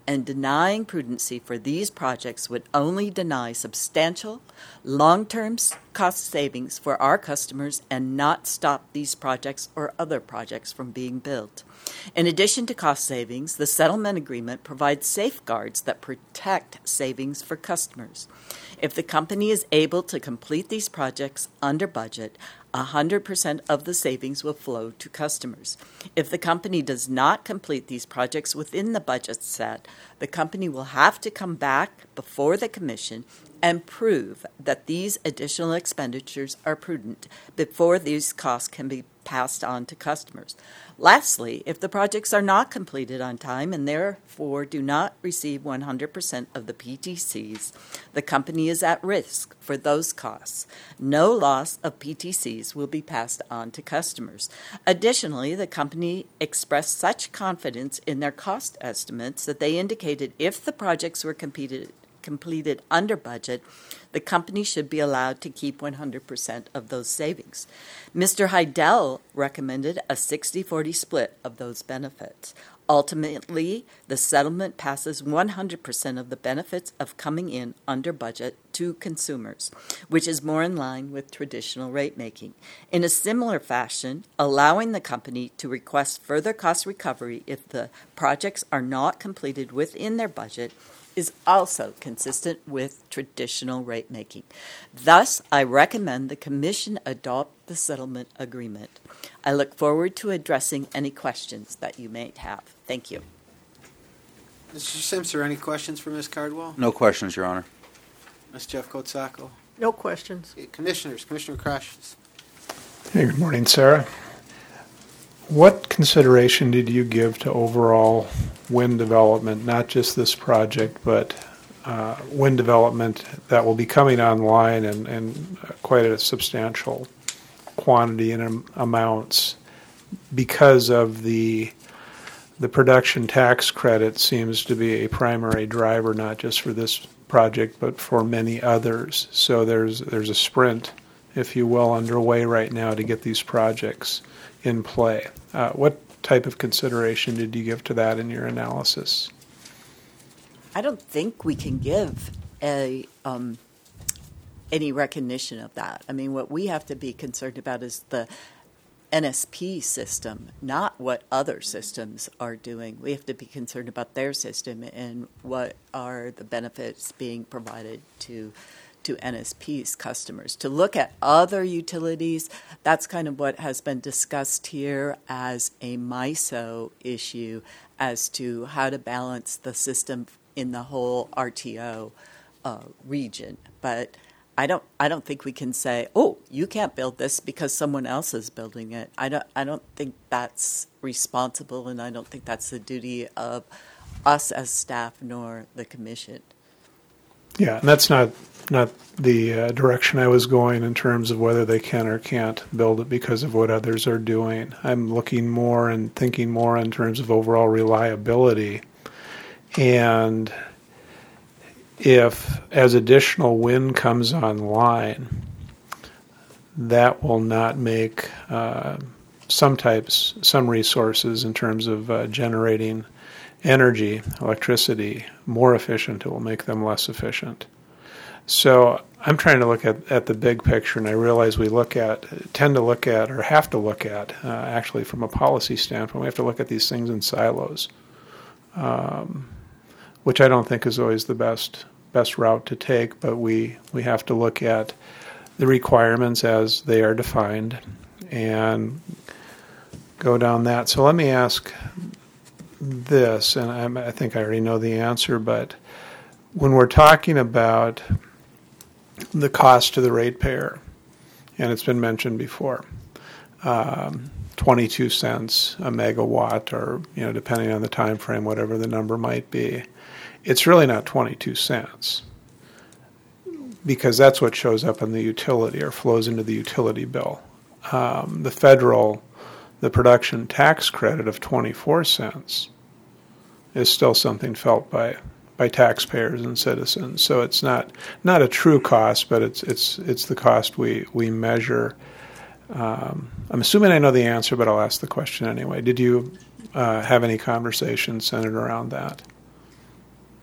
and denying prudency for these projects would only deny substantial long-term cost savings for our customers and not stop these projects or other projects from being built. In addition to cost savings, the settlement agreement provides safeguards that protect savings for customers. If the company is able to complete these projects under budget, one hundred percent of the savings will flow to customers. If the company does not complete these projects within the budget set, the company will have to come back before the Commission and prove that these additional expenditures are prudent before these costs can be passed on to customers. Lastly, if the projects are not completed on time and therefore do not receive one hundred percent of the P T Cs, the company is at risk for those costs. No loss of P T Cs will be passed on to customers. Additionally, the company expressed such confidence in their cost estimates that they indicated if the projects were completed completed under budget, the company should be allowed to keep one hundred percent of those savings. Mister Heidel recommended a sixty forty split of those benefits. Ultimately, the settlement passes one hundred percent of the benefits of coming in under budget to consumers, which is more in line with traditional rate making. In a similar fashion, allowing the company to request further cost recovery if the projects are not completed within their budget is also consistent with traditional rate making. Thus, I recommend the Commission adopt the settlement agreement. I look forward to addressing any questions that you may have. Thank you. Mister Simpson, any questions for Miz Cardwell? No questions, Your Honor. Miz Jeff Coatsacco? No questions. Okay, Commissioners, Commissioner Crashes. Hey, good morning, Sarah. What consideration did you give to overall wind development, not just this project, but uh, wind development that will be coming online and, and quite a substantial quantity and um, amounts because of the the production tax credit seems to be a primary driver, not just for this project, but for many others. So there's there's a sprint, if you will, underway right now to get these projects in play. Uh, what type of consideration did you give to that in your analysis? I don't think we can give a um, any recognition of that. I mean, what we have to be concerned about is the N S P system, not what other systems are doing. We have to be concerned about their system and what are the benefits being provided to to N S P's customers. To look at other utilities, that's kind of what has been discussed here as a MISO issue as to how to balance the system in the whole R T O uh, region. But I don't I don't think we can say, oh, you can't build this because someone else is building it. I don't I don't think that's responsible, and I don't think that's the duty of us as staff nor the Commission. Yeah, and that's not not the uh, direction I was going in terms of whether they can or can't build it because of what others are doing. I'm looking more and thinking more in terms of overall reliability. And if, as additional wind comes online, that will not make uh, some types, some resources in terms of uh, generating energy, electricity, more efficient. It will make them less efficient. So I'm trying to look at, at the big picture, and I realize we look at, tend to look at, or have to look at, uh, actually from a policy standpoint, we have to look at these things in silos, um, which I don't think is always the best best route to take, but we, we have to look at the requirements as they are defined and go down that. So let me ask this, and I'm, I think I already know the answer, but when we're talking about the cost to the ratepayer, and it's been mentioned before, um, twenty-two cents a megawatt, or you know, depending on the time frame, whatever the number might be, it's really not twenty-two cents because that's what shows up in the utility or flows into the utility bill. Um, the federal, the production tax credit of twenty-four cents is still something felt by by taxpayers and citizens. So it's not not a true cost, but it's it's it's the cost we we measure. Um, I'm assuming I know the answer, but I'll ask the question anyway. Did you uh, have any conversations centered around that?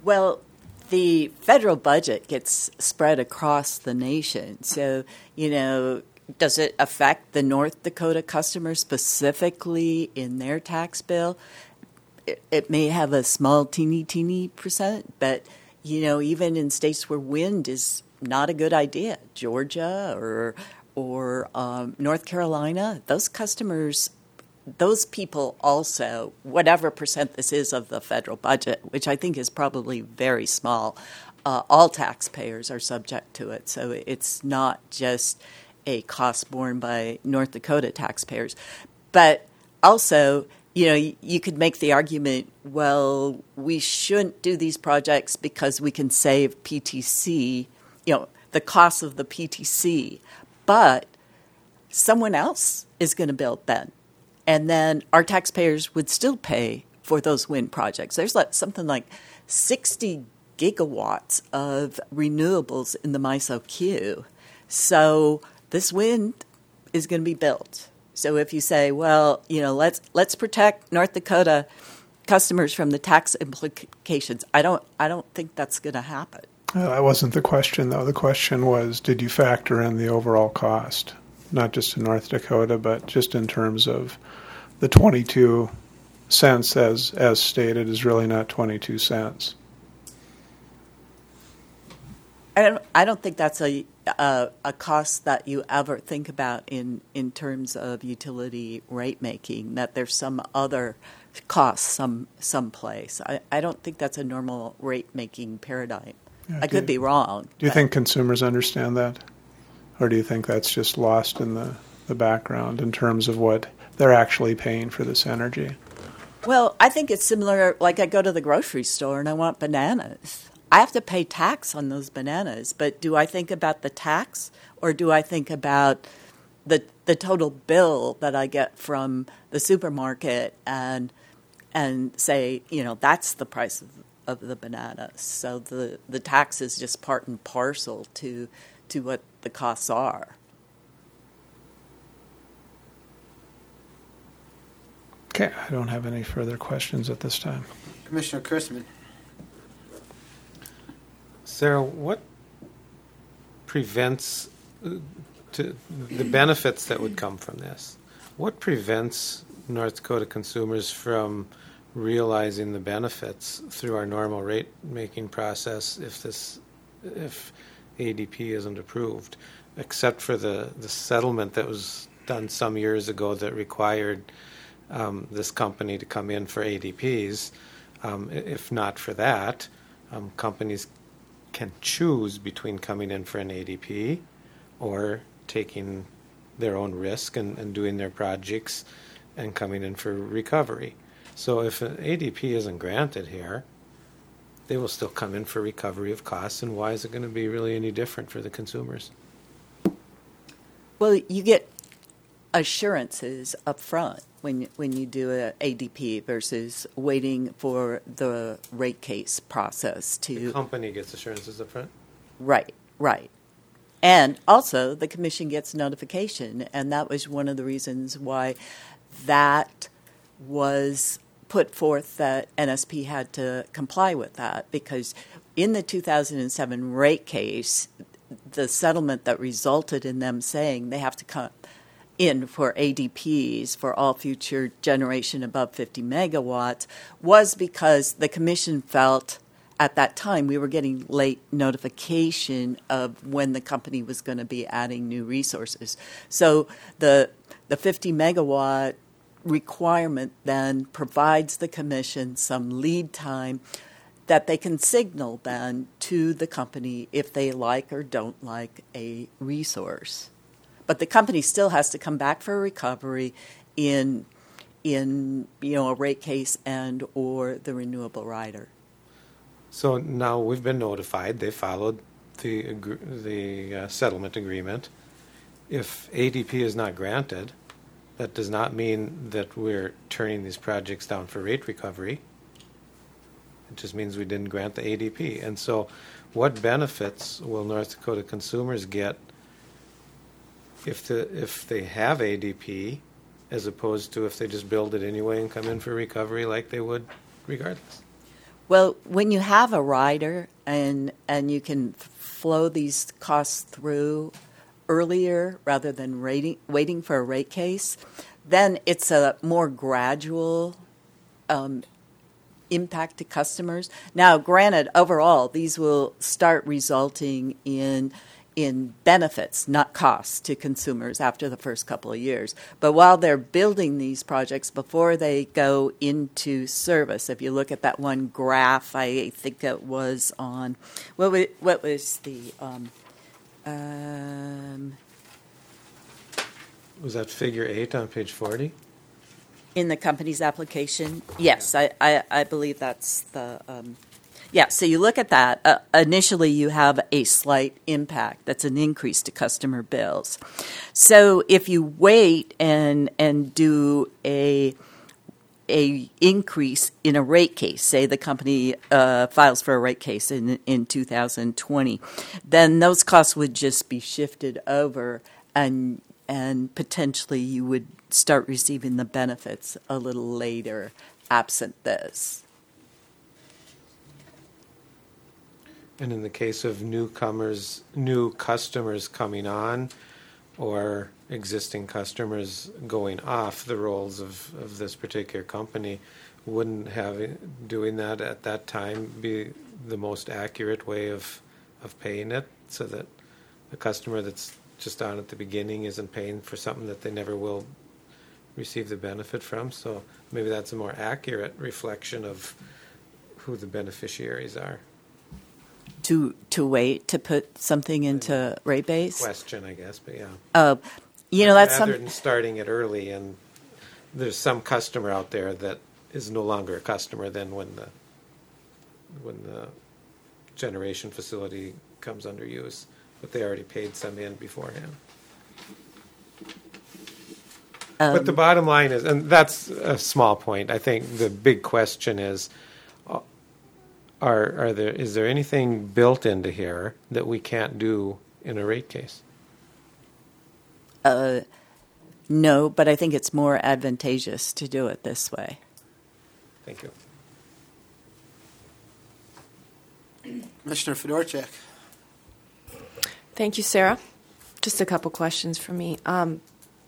Well, the federal budget gets spread across the nation. So, you know, does it affect the North Dakota customers specifically in their tax bill? It, it may have a small, teeny, teeny percent, but, you know, even in states where wind is not a good idea, Georgia or or um, North Carolina, those customers, those people also, whatever percent this is of the federal budget, which I think is probably very small, uh, all taxpayers are subject to it. So it's not just a cost borne by North Dakota taxpayers. But also, you know, you, you could make the argument, well, we shouldn't do these projects because we can save P T C, you know, the cost of the P T C. But someone else is going to build then. And then our taxpayers would still pay for those wind projects. There's like something like sixty gigawatts of renewables in the MISO queue. So this wind is going to be built. So if you say, well, you know, let's let's protect North Dakota customers from the tax implications, I don't I don't think that's going to happen. Uh, that wasn't the question, though. The question was, did you factor in the overall cost, not just in North Dakota, but just in terms of the twenty-two cents, as as stated, is really not twenty-two cents. I don't. I don't think that's a a, a cost that you ever think about in in terms of utility rate making. That there's some other cost some someplace. I, I don't think that's a normal rate making paradigm. Yeah, I could you, be wrong. Do you think consumers understand that? Or do you think that's just lost in the, the background in terms of what they're actually paying for this energy? Well, I think it's similar, like I go to the grocery store and I want bananas. I have to pay tax on those bananas, but do I think about the tax or do I think about the the total bill that I get from the supermarket and and say, you know, that's the price of of the bananas. So the, the tax is just part and parcel to to what the costs are. Okay, I don't have any further questions at this time. Commissioner Chrisman. Sarah, what prevents uh, to, the benefits that would come from this? What prevents North Dakota consumers from realizing the benefits through our normal rate-making process if this, if A D P isn't approved, except for the, the settlement that was done some years ago that required um, this company to come in for A D Ps. Um, if not for that, um, companies can choose between coming in for an A D P or taking their own risk and, and doing their projects and coming in for recovery. So if an A D P isn't granted here, they will still come in for recovery of costs, and why is it going to be really any different for the consumers? Well, you get assurances up front when when you do a A D P versus waiting for the rate case process to... The company gets assurances up front? Right, right. And also the commission gets notification, and that was one of the reasons why that was put forth that N S P had to comply with that, because in the two thousand seven rate case, the settlement that resulted in them saying they have to come in for A D Ps for all future generation above fifty megawatts was because the commission felt at that time we were getting late notification of when the company was going to be adding new resources. So the the fifty megawatt requirement then provides the commission some lead time that they can signal then to the company if they like or don't like a resource. But the company still has to come back for a recovery in in you know a rate case and or the renewable rider. So now we've been notified. They followed the agr- the uh, settlement agreement. If A D P is not granted, that does not mean that we're turning these projects down for rate recovery. It just means we didn't grant the A D P. And so what benefits will North Dakota consumers get if the if they have A D P as opposed to if they just build it anyway and come in for recovery like they would regardless? Well, when you have a rider and and you can flow these costs through earlier rather than rating, waiting for a rate case, then it's a more gradual um, impact to customers. Now, granted, overall, these will start resulting in in benefits, not costs, to consumers after the first couple of years. But while they're building these projects, before they go into service, if you look at that one graph, I think it was on, what was, what was the, um, um, Was that figure eight on page forty? in the company's application? Yes, I, I, I believe that's the, um, yeah, so you look at that. Uh, initially, you have a slight impact. That's an increase to customer bills. So if you wait and and do a a increase in a rate case, say the company uh, files for a rate case in in two thousand twenty, then those costs would just be shifted over, and and potentially you would start receiving the benefits a little later, absent this. And in the case of newcomers, new customers coming on, or existing customers going off the rolls of, of this particular company, wouldn't having doing that at that time be the most accurate way of of paying it, so that the customer that's just on at the beginning isn't paying for something that they never will receive the benefit from? So maybe that's a more accurate reflection of who the beneficiaries are. To to wait to put something into rate base? Question, I guess, but yeah. Uh, you know, that's rather some, than starting it early, and there's some customer out there that is no longer a customer than when the when the generation facility comes under use, but they already paid some in beforehand. um, But the bottom line is, and that's a small point. I think the big question is, are are there is there anything built into here that we can't do in a rate case? uh, no, but I think it's more advantageous to do it this way. Thank you. Commissioner Fedorchak. Thank you, Sarah. Just a couple questions for me. Um,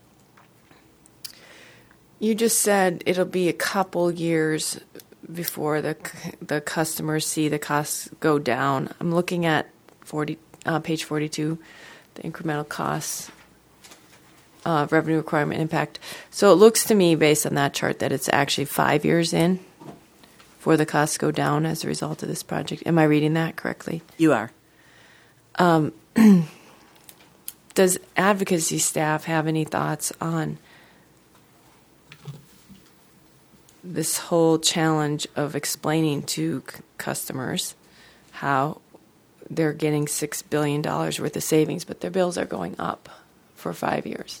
you just said it'll be a couple years before the the customers see the costs go down. I'm looking at forty, uh, page forty-two, the incremental costs, uh, revenue requirement impact. So it looks to me, based on that chart, that it's actually five years in before the costs go down as a result of this project. Am I reading that correctly? You are. Um, does advocacy staff have any thoughts on this whole challenge of explaining to c- customers how they're getting six billion dollars worth of savings, but their bills are going up for five years?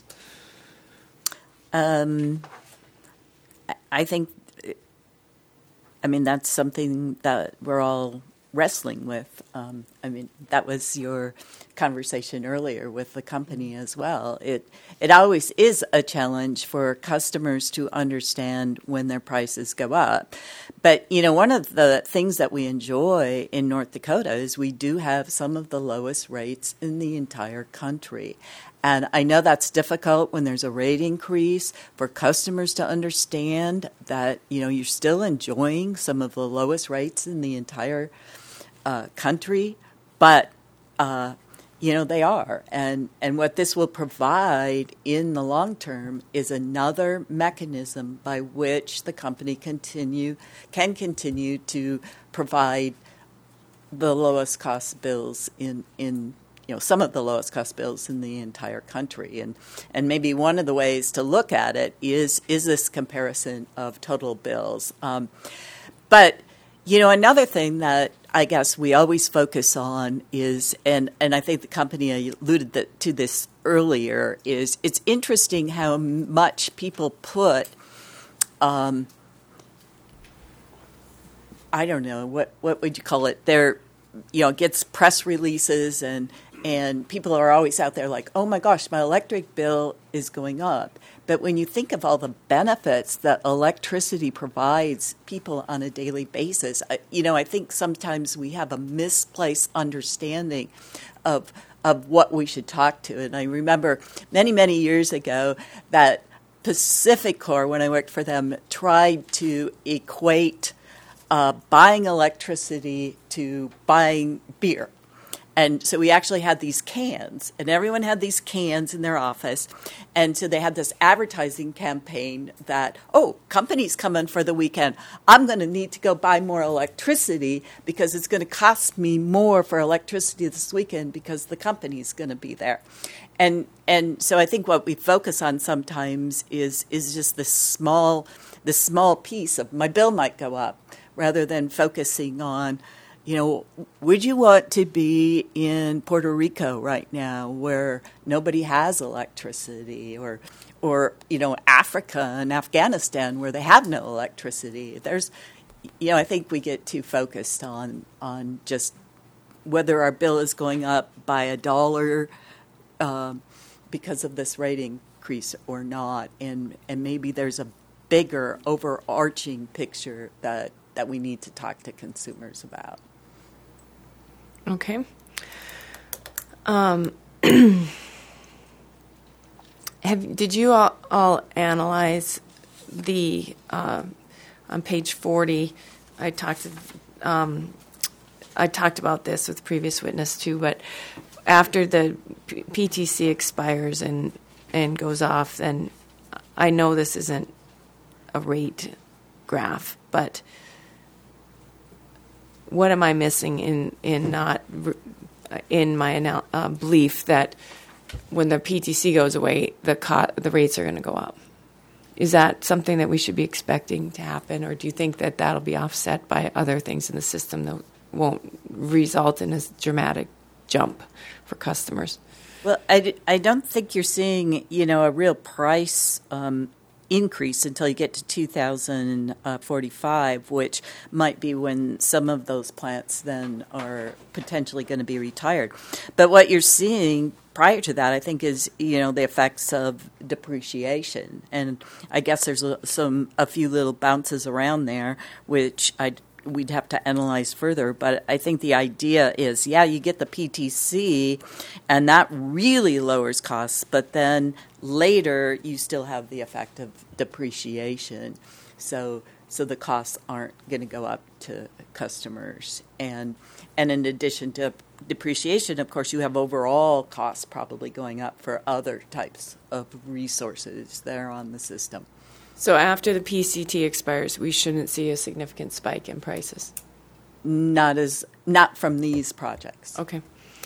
Um, I- I think, I mean, that's something that we're all wrestling with. Um, I mean, that was your conversation earlier with the company as well. It it always is a challenge for customers to understand when their prices go up. But, you know, one of the things that we enjoy in North Dakota is we do have some of the lowest rates in the entire country. And I know that's difficult when there's a rate increase for customers to understand that, you know, you're still enjoying some of the lowest rates in the entire uh, country, but, uh, you know, they are. And, and what this will provide in the long term is another mechanism by which the company continue can continue to provide the lowest cost bills in, in you know, some of the lowest cost bills in the entire country. And and maybe one of the ways to look at it is is this comparison of total bills. Um, but, you know, another thing that I guess we always focus on is, and, and I think the company alluded that, to this earlier, is it's interesting how much people put, um, I don't know, what, what would you call it? They're, you know, gets press releases and and people are always out there like, oh my gosh, my electric bill is going up. But when you think of all the benefits that electricity provides people on a daily basis, I, you know, I think sometimes we have a misplaced understanding of of what we should talk to. And I remember many, many years ago that Pacificor, when I worked for them, tried to equate uh, buying electricity to buying beer. And so we actually had these cans, and everyone had these cans in their office. And so they had this advertising campaign that, oh, company's coming for the weekend. I'm going to need to go buy more electricity because it's going to cost me more for electricity this weekend because the company's going to be there. And and so I think what we focus on sometimes is is just this small, this small piece of my bill might go up, rather than focusing on, you know, would you want to be in Puerto Rico right now where nobody has electricity, or, or you know, Africa and Afghanistan where they have no electricity? There's, you know, I think we get too focused on on just whether our bill is going up by a dollar um, because of this rate increase or not, and and maybe there's a bigger overarching picture that that we need to talk to consumers about. Okay. Um, have did you all, all analyze the uh, on page forty? I talked um, I talked about this with the previous witness too, but after the P T C expires and and goes off, then I know this isn't a rate graph, but what am I missing in in not in my anal- uh, belief that when the P T C goes away, the co- the rates are going to go up? Is that something that we should be expecting to happen, or do you think that that'll be offset by other things in the system that won't result in a dramatic jump for customers? Well, I, d- I don't think you're seeing, you know, a real price um, increase until you get to two thousand forty-five, which might be when some of those plants then are potentially going to be retired. But what you're seeing prior to that, I think, is, you know, the effects of depreciation. And I guess there's a, some a few little bounces around there, which I we'd have to analyze further. But I think the idea is, yeah, you get the P T C, and that really lowers costs, but then later you still have the effect of depreciation. So so the costs aren't going to go up to customers. And and in addition to depreciation, of course, you have overall costs probably going up for other types of resources that are on the system. So after the P C T expires, we shouldn't see a significant spike in prices? Not as not from these projects. Okay.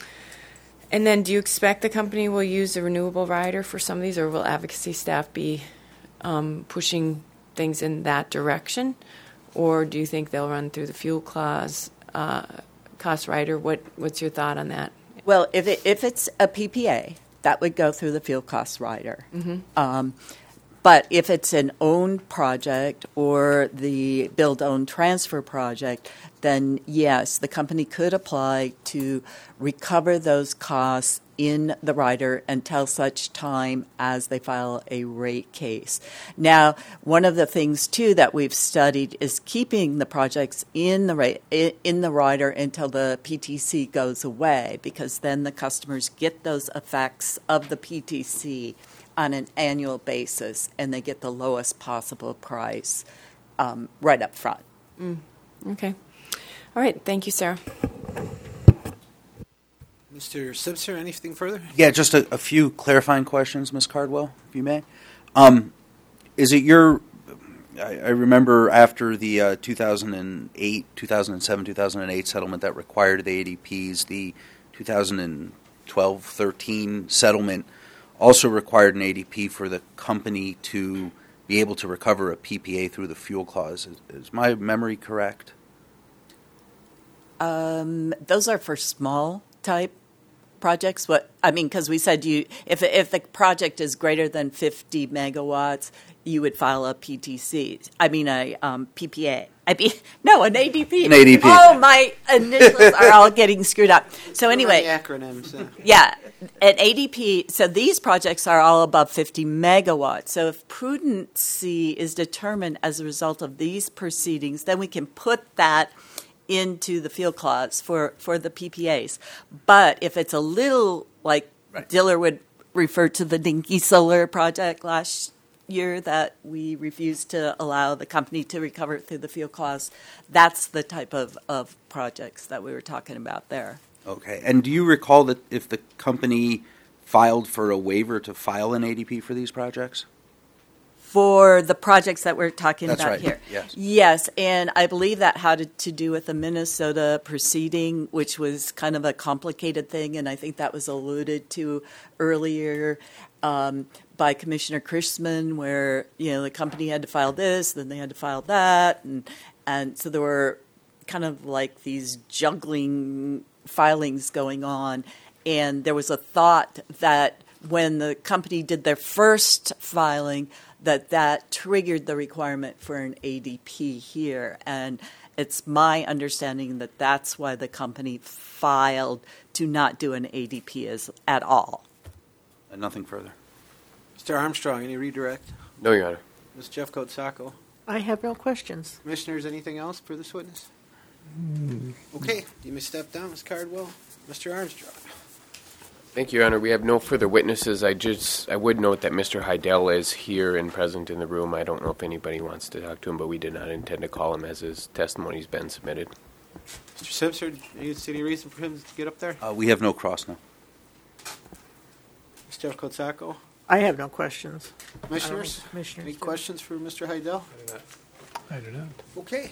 And then do you expect the company will use the renewable rider for some of these, or will advocacy staff be um, pushing things in that direction? Or do you think they'll run through the fuel clause uh, cost rider? What, what's your thought on that? Well, if it, if it's a P P A, that would go through the fuel cost rider. Mm-hmm. Um, But if it's an owned project or the build, own, transfer project, then yes, the company could apply to recover those costs in the rider until such time as they file a rate case. Now, one of the things, too, that we've studied is keeping the projects in the rate, in the rider until the P T C goes away, because then the customers get those effects of the P T C on an annual basis, and they get the lowest possible price um, right up front. Mm. Okay. All right. Thank you, Sarah. Mister Simpson, anything further? Yeah, just a, a few clarifying questions, Miz Cardwell, if you may. Um, is it your? I, I remember after the uh, two thousand eight, two thousand seven, two thousand eight settlement that required the A D Ps, the two thousand twelve thirteen settlement also required an A D P for the company to be able to recover a P P A through the fuel clause. Is, is my memory correct? Um, those are for small type projects? What I mean, because we said you, if if the project is greater than fifty megawatts, you would file a P T C. I mean, a um, P P A. I mean, no, an A D P. An A D P. Oh, my initials are all getting screwed up. So anyway, The acronyms. Yeah. yeah, an A D P. So these projects are all above fifty megawatts. So if prudency is determined as a result of these proceedings, then we can put that into the field clause for, for the P P As. But if it's a little, like Right. Diller would refer to the Dinky Solar project last year that we refused to allow the company to recover through the field clause, that's the type of, of projects that we were talking about there. Okay. And do you recall that if the company filed for a waiver to file an A D P for these projects? For the projects that we're talking That's about right, here. yes. Yes, and I believe that had to do with the Minnesota proceeding, which was kind of a complicated thing, and I think that was alluded to earlier um, by Commissioner Chrisman, where, you know, the company had to file this, then they had to file that, and and so there were kind of like these juggling filings going on, and there was a thought that when the company did their first filing, that that triggered the requirement for an A D P here. And it's my understanding that that's why the company filed to not do an A D P as, at all. And nothing further. Mister Armstrong, any redirect? No, Your Honor. Miz Jeffcoat Sacco. I have no questions. Commissioners, anything else for this witness? Okay, you may step down, Miz Cardwell. Mister Armstrong. Thank you, Your Honor. We have no further witnesses. I just, I would note that Mister Heidel is here and present in the room. I don't know if anybody wants to talk to him, but we did not intend to call him as his testimony's been submitted. Mister Simpson, you see any reason for him to get up there? Uh, we have no cross now. Miz Jeffcoat Sacco. I have no questions. Commissioners, Um, Commissioners, any do. questions for Mister Heidel? I do not. Okay.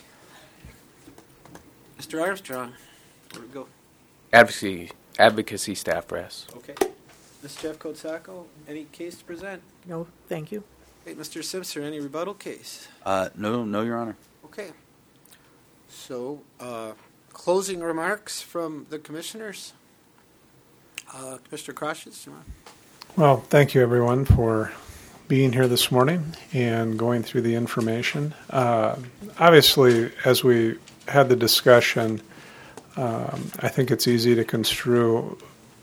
Mister Armstrong, where we go? Advocacy, advocacy staff brass. Okay. Miz Jeffcoat Sacco, any case to present? No, thank you. Hey, Mister Simpson, any rebuttal case? Uh, no, no, Your Honor. Okay. So, uh, closing remarks from the commissioners? Uh, Commissioner Crosses, you want? Well, thank you, everyone, for being here this morning and going through the information. Uh, obviously, as we had the discussion, um, I think it's easy to construe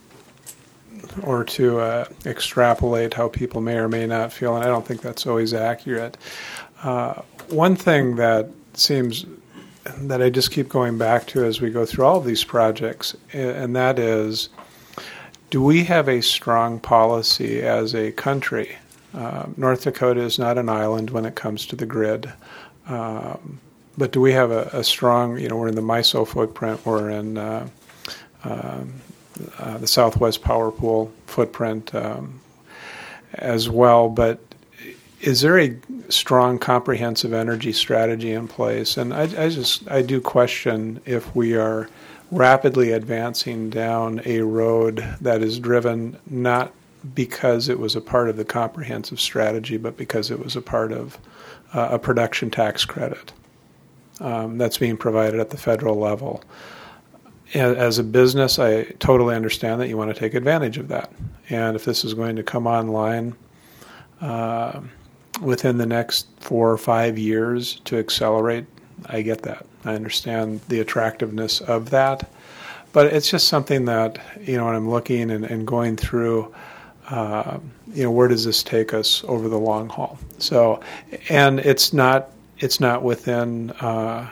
or to uh, extrapolate how people may or may not feel, and I don't think that's always accurate. Uh, one thing that seems that I just keep going back to as we go through all of these projects, and that is, do we have a strong policy as a country? Uh, North Dakota is not an island when it comes to the grid. Um, but do we have a, a strong, you know, we're in the MISO footprint, we're in uh, um, uh, the Southwest Power Pool footprint um, as well, but is there a strong comprehensive energy strategy in place? And I, I just, I do question if we are rapidly advancing down a road that is driven not because it was a part of the comprehensive strategy, but because it was a part of uh, a production tax credit um, that's being provided at the federal level. As a business, I totally understand that you want to take advantage of that. And if this is going to come online uh, within the next four or five years to accelerate, I get that. I understand the attractiveness of that. But it's just something that, you know, when I'm looking and, and going through, uh, you know, where does this take us over the long haul? So, and it's not, it's not within uh,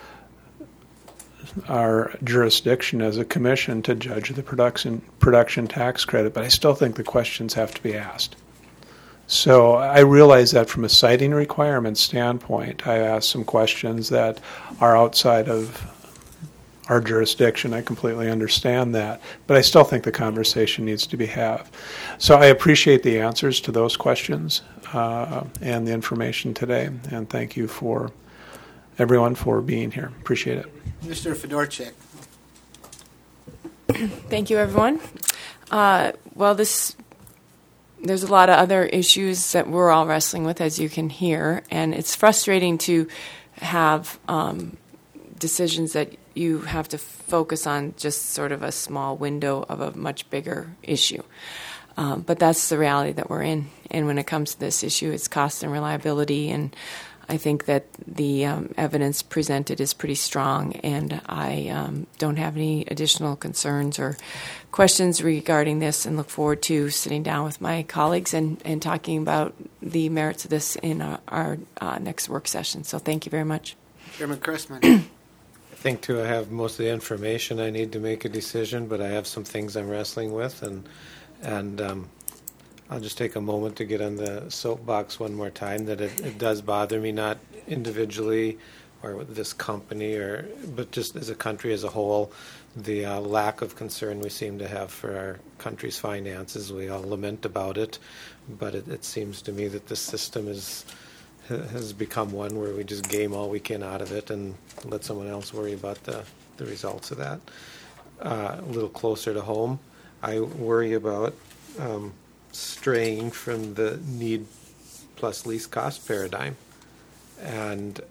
our jurisdiction as a commission to judge the production production tax credit, but I still think the questions have to be asked. So I realize that from a siting requirement standpoint, I asked some questions that are outside of our jurisdiction. I completely understand that, but I still think the conversation needs to be had. So I appreciate the answers to those questions uh, and the information today, and thank you for everyone for being here. Appreciate it. Mister Fedorchak. Thank you, everyone. Uh, well, this there's a lot of other issues that we're all wrestling with, as you can hear, and it's frustrating to have um, decisions that you have to focus on just sort of a small window of a much bigger issue. Um, but that's the reality that we're in. And when it comes to this issue, it's cost and reliability. And I think that the um, evidence presented is pretty strong. And I um, don't have any additional concerns or questions regarding this, and look forward to sitting down with my colleagues and, and talking about the merits of this in our, our uh, next work session. So thank you very much. Chairman Chrisman. I think, too, I have most of the information I need to make a decision, but I have some things I'm wrestling with, and and um, I'll just take a moment to get on the soapbox one more time that it, it does bother me, not individually or with this company, or but just as a country as a whole, the uh, lack of concern we seem to have for our country's finances. We all lament about it, but it, it seems to me that the system is has become one where we just game all we can out of it and let someone else worry about the, the results of that. Uh, a little closer to home, I worry about um, straying from the need plus least cost paradigm. And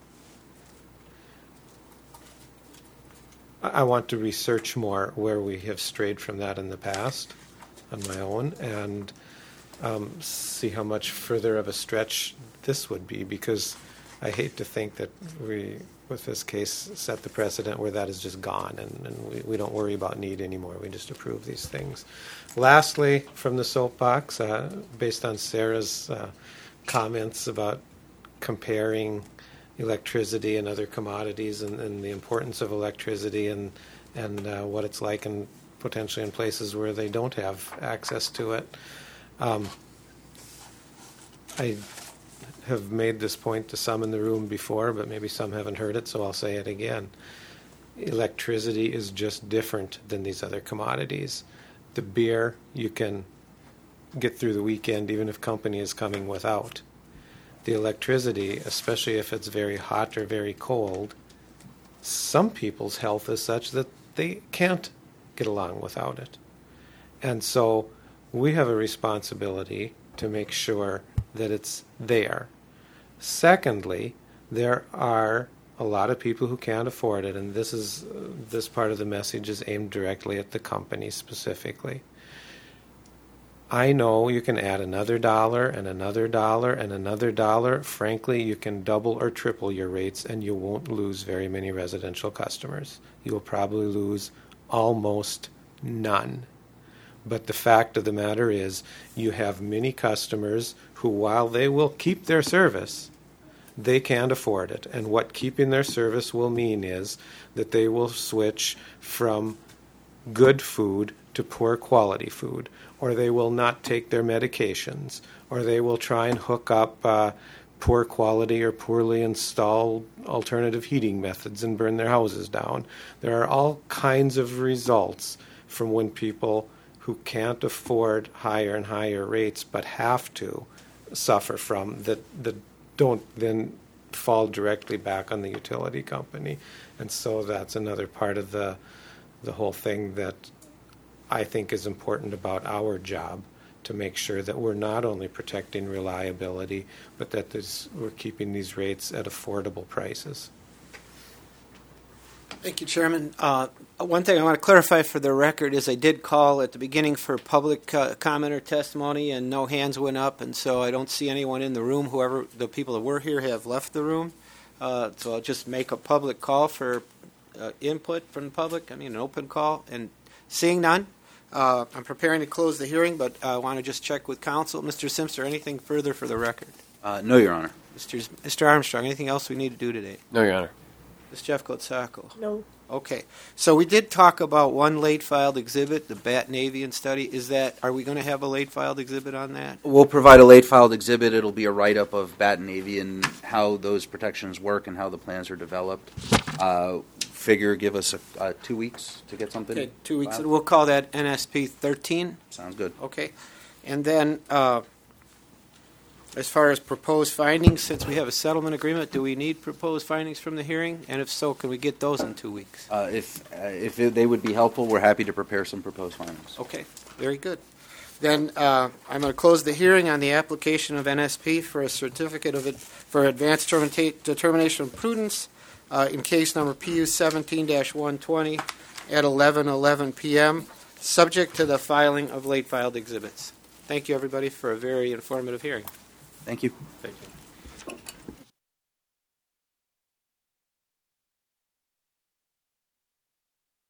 I, I want to research more where we have strayed from that in the past on my own, and um, see how much further of a stretch this would be, because I hate to think that we, with this case, set the precedent where that is just gone, and, and we, we don't worry about need anymore. We just approve these things. Lastly, from the soapbox, uh, based on Sarah's uh, comments about comparing electricity and other commodities, and, and the importance of electricity, and and uh, what it's like in potentially in places where they don't have access to it. Um, I have made this point to some in the room before, but maybe some haven't heard it, so I'll say it again. Electricity is just different than these other commodities. The beer, you can get through the weekend even if company is coming without. The electricity, especially if it's very hot or very cold, some people's health is such that they can't get along without it. And so we have a responsibility to make sure that it's there. Secondly, there are a lot of people who can't afford it, and this is uh, this part of the message is aimed directly at the company specifically. I know you can add another dollar and another dollar and another dollar. Frankly, you can double or triple your rates, and you won't lose very many residential customers. You will probably lose almost none. But the fact of the matter is, you have many customers who, while they will keep their service, they can't afford it. And what keeping their service will mean is that they will switch from good food to poor quality food, or they will not take their medications, or they will try and hook up uh, poor quality or poorly installed alternative heating methods and burn their houses down. There are all kinds of results from when people who can't afford higher and higher rates but have to suffer from that that don't then fall directly back on the utility company. And so that's another part of the the whole thing that I think is important about our job, to make sure that we're not only protecting reliability, but that this, we're keeping these rates at affordable prices. Thank you, Chairman. Uh, one thing I want to clarify for the record is I did call at the beginning for public uh, comment or testimony, and no hands went up, and so I don't see anyone in the room. Whoever the people that were here have left the room. Uh, so I'll just make a public call for uh, input from the public. I mean, an open call. And seeing none, uh, I'm preparing to close the hearing, but I want to just check with counsel. Mister Simpson, anything further for the record? Uh, no, Your Honor. Mister Mister Armstrong, anything else we need to do today? No, Your Honor. Miz Jeffcoat-Sacco? No. Okay. So we did talk about one late-filed exhibit, the Bat-Navian study. Is that, are we going to have a late-filed exhibit on that? We'll provide a late filed exhibit. It'll be a write-up of Bat-Navy and how those protections work and how the plans are developed. Uh, figure give us a, uh, two weeks to get something. Okay, two weeks. filed. We'll call that N S P thirteen. Sounds good. Okay. And then, uh, as far as proposed findings, since we have a settlement agreement, do we need proposed findings from the hearing? And if so, can we get those in two weeks? Uh, if uh, if it, they would be helpful, we're happy to prepare some proposed findings. Okay, very good. Then uh, I'm going to close the hearing on the application of N S P for a certificate of it for advanced termita- determination of prudence uh, in case number P U seventeen dash one twenty at eleven eleven p.m., subject to the filing of late filed exhibits. Thank you, everybody, for a very informative hearing. Thank you. Thank you.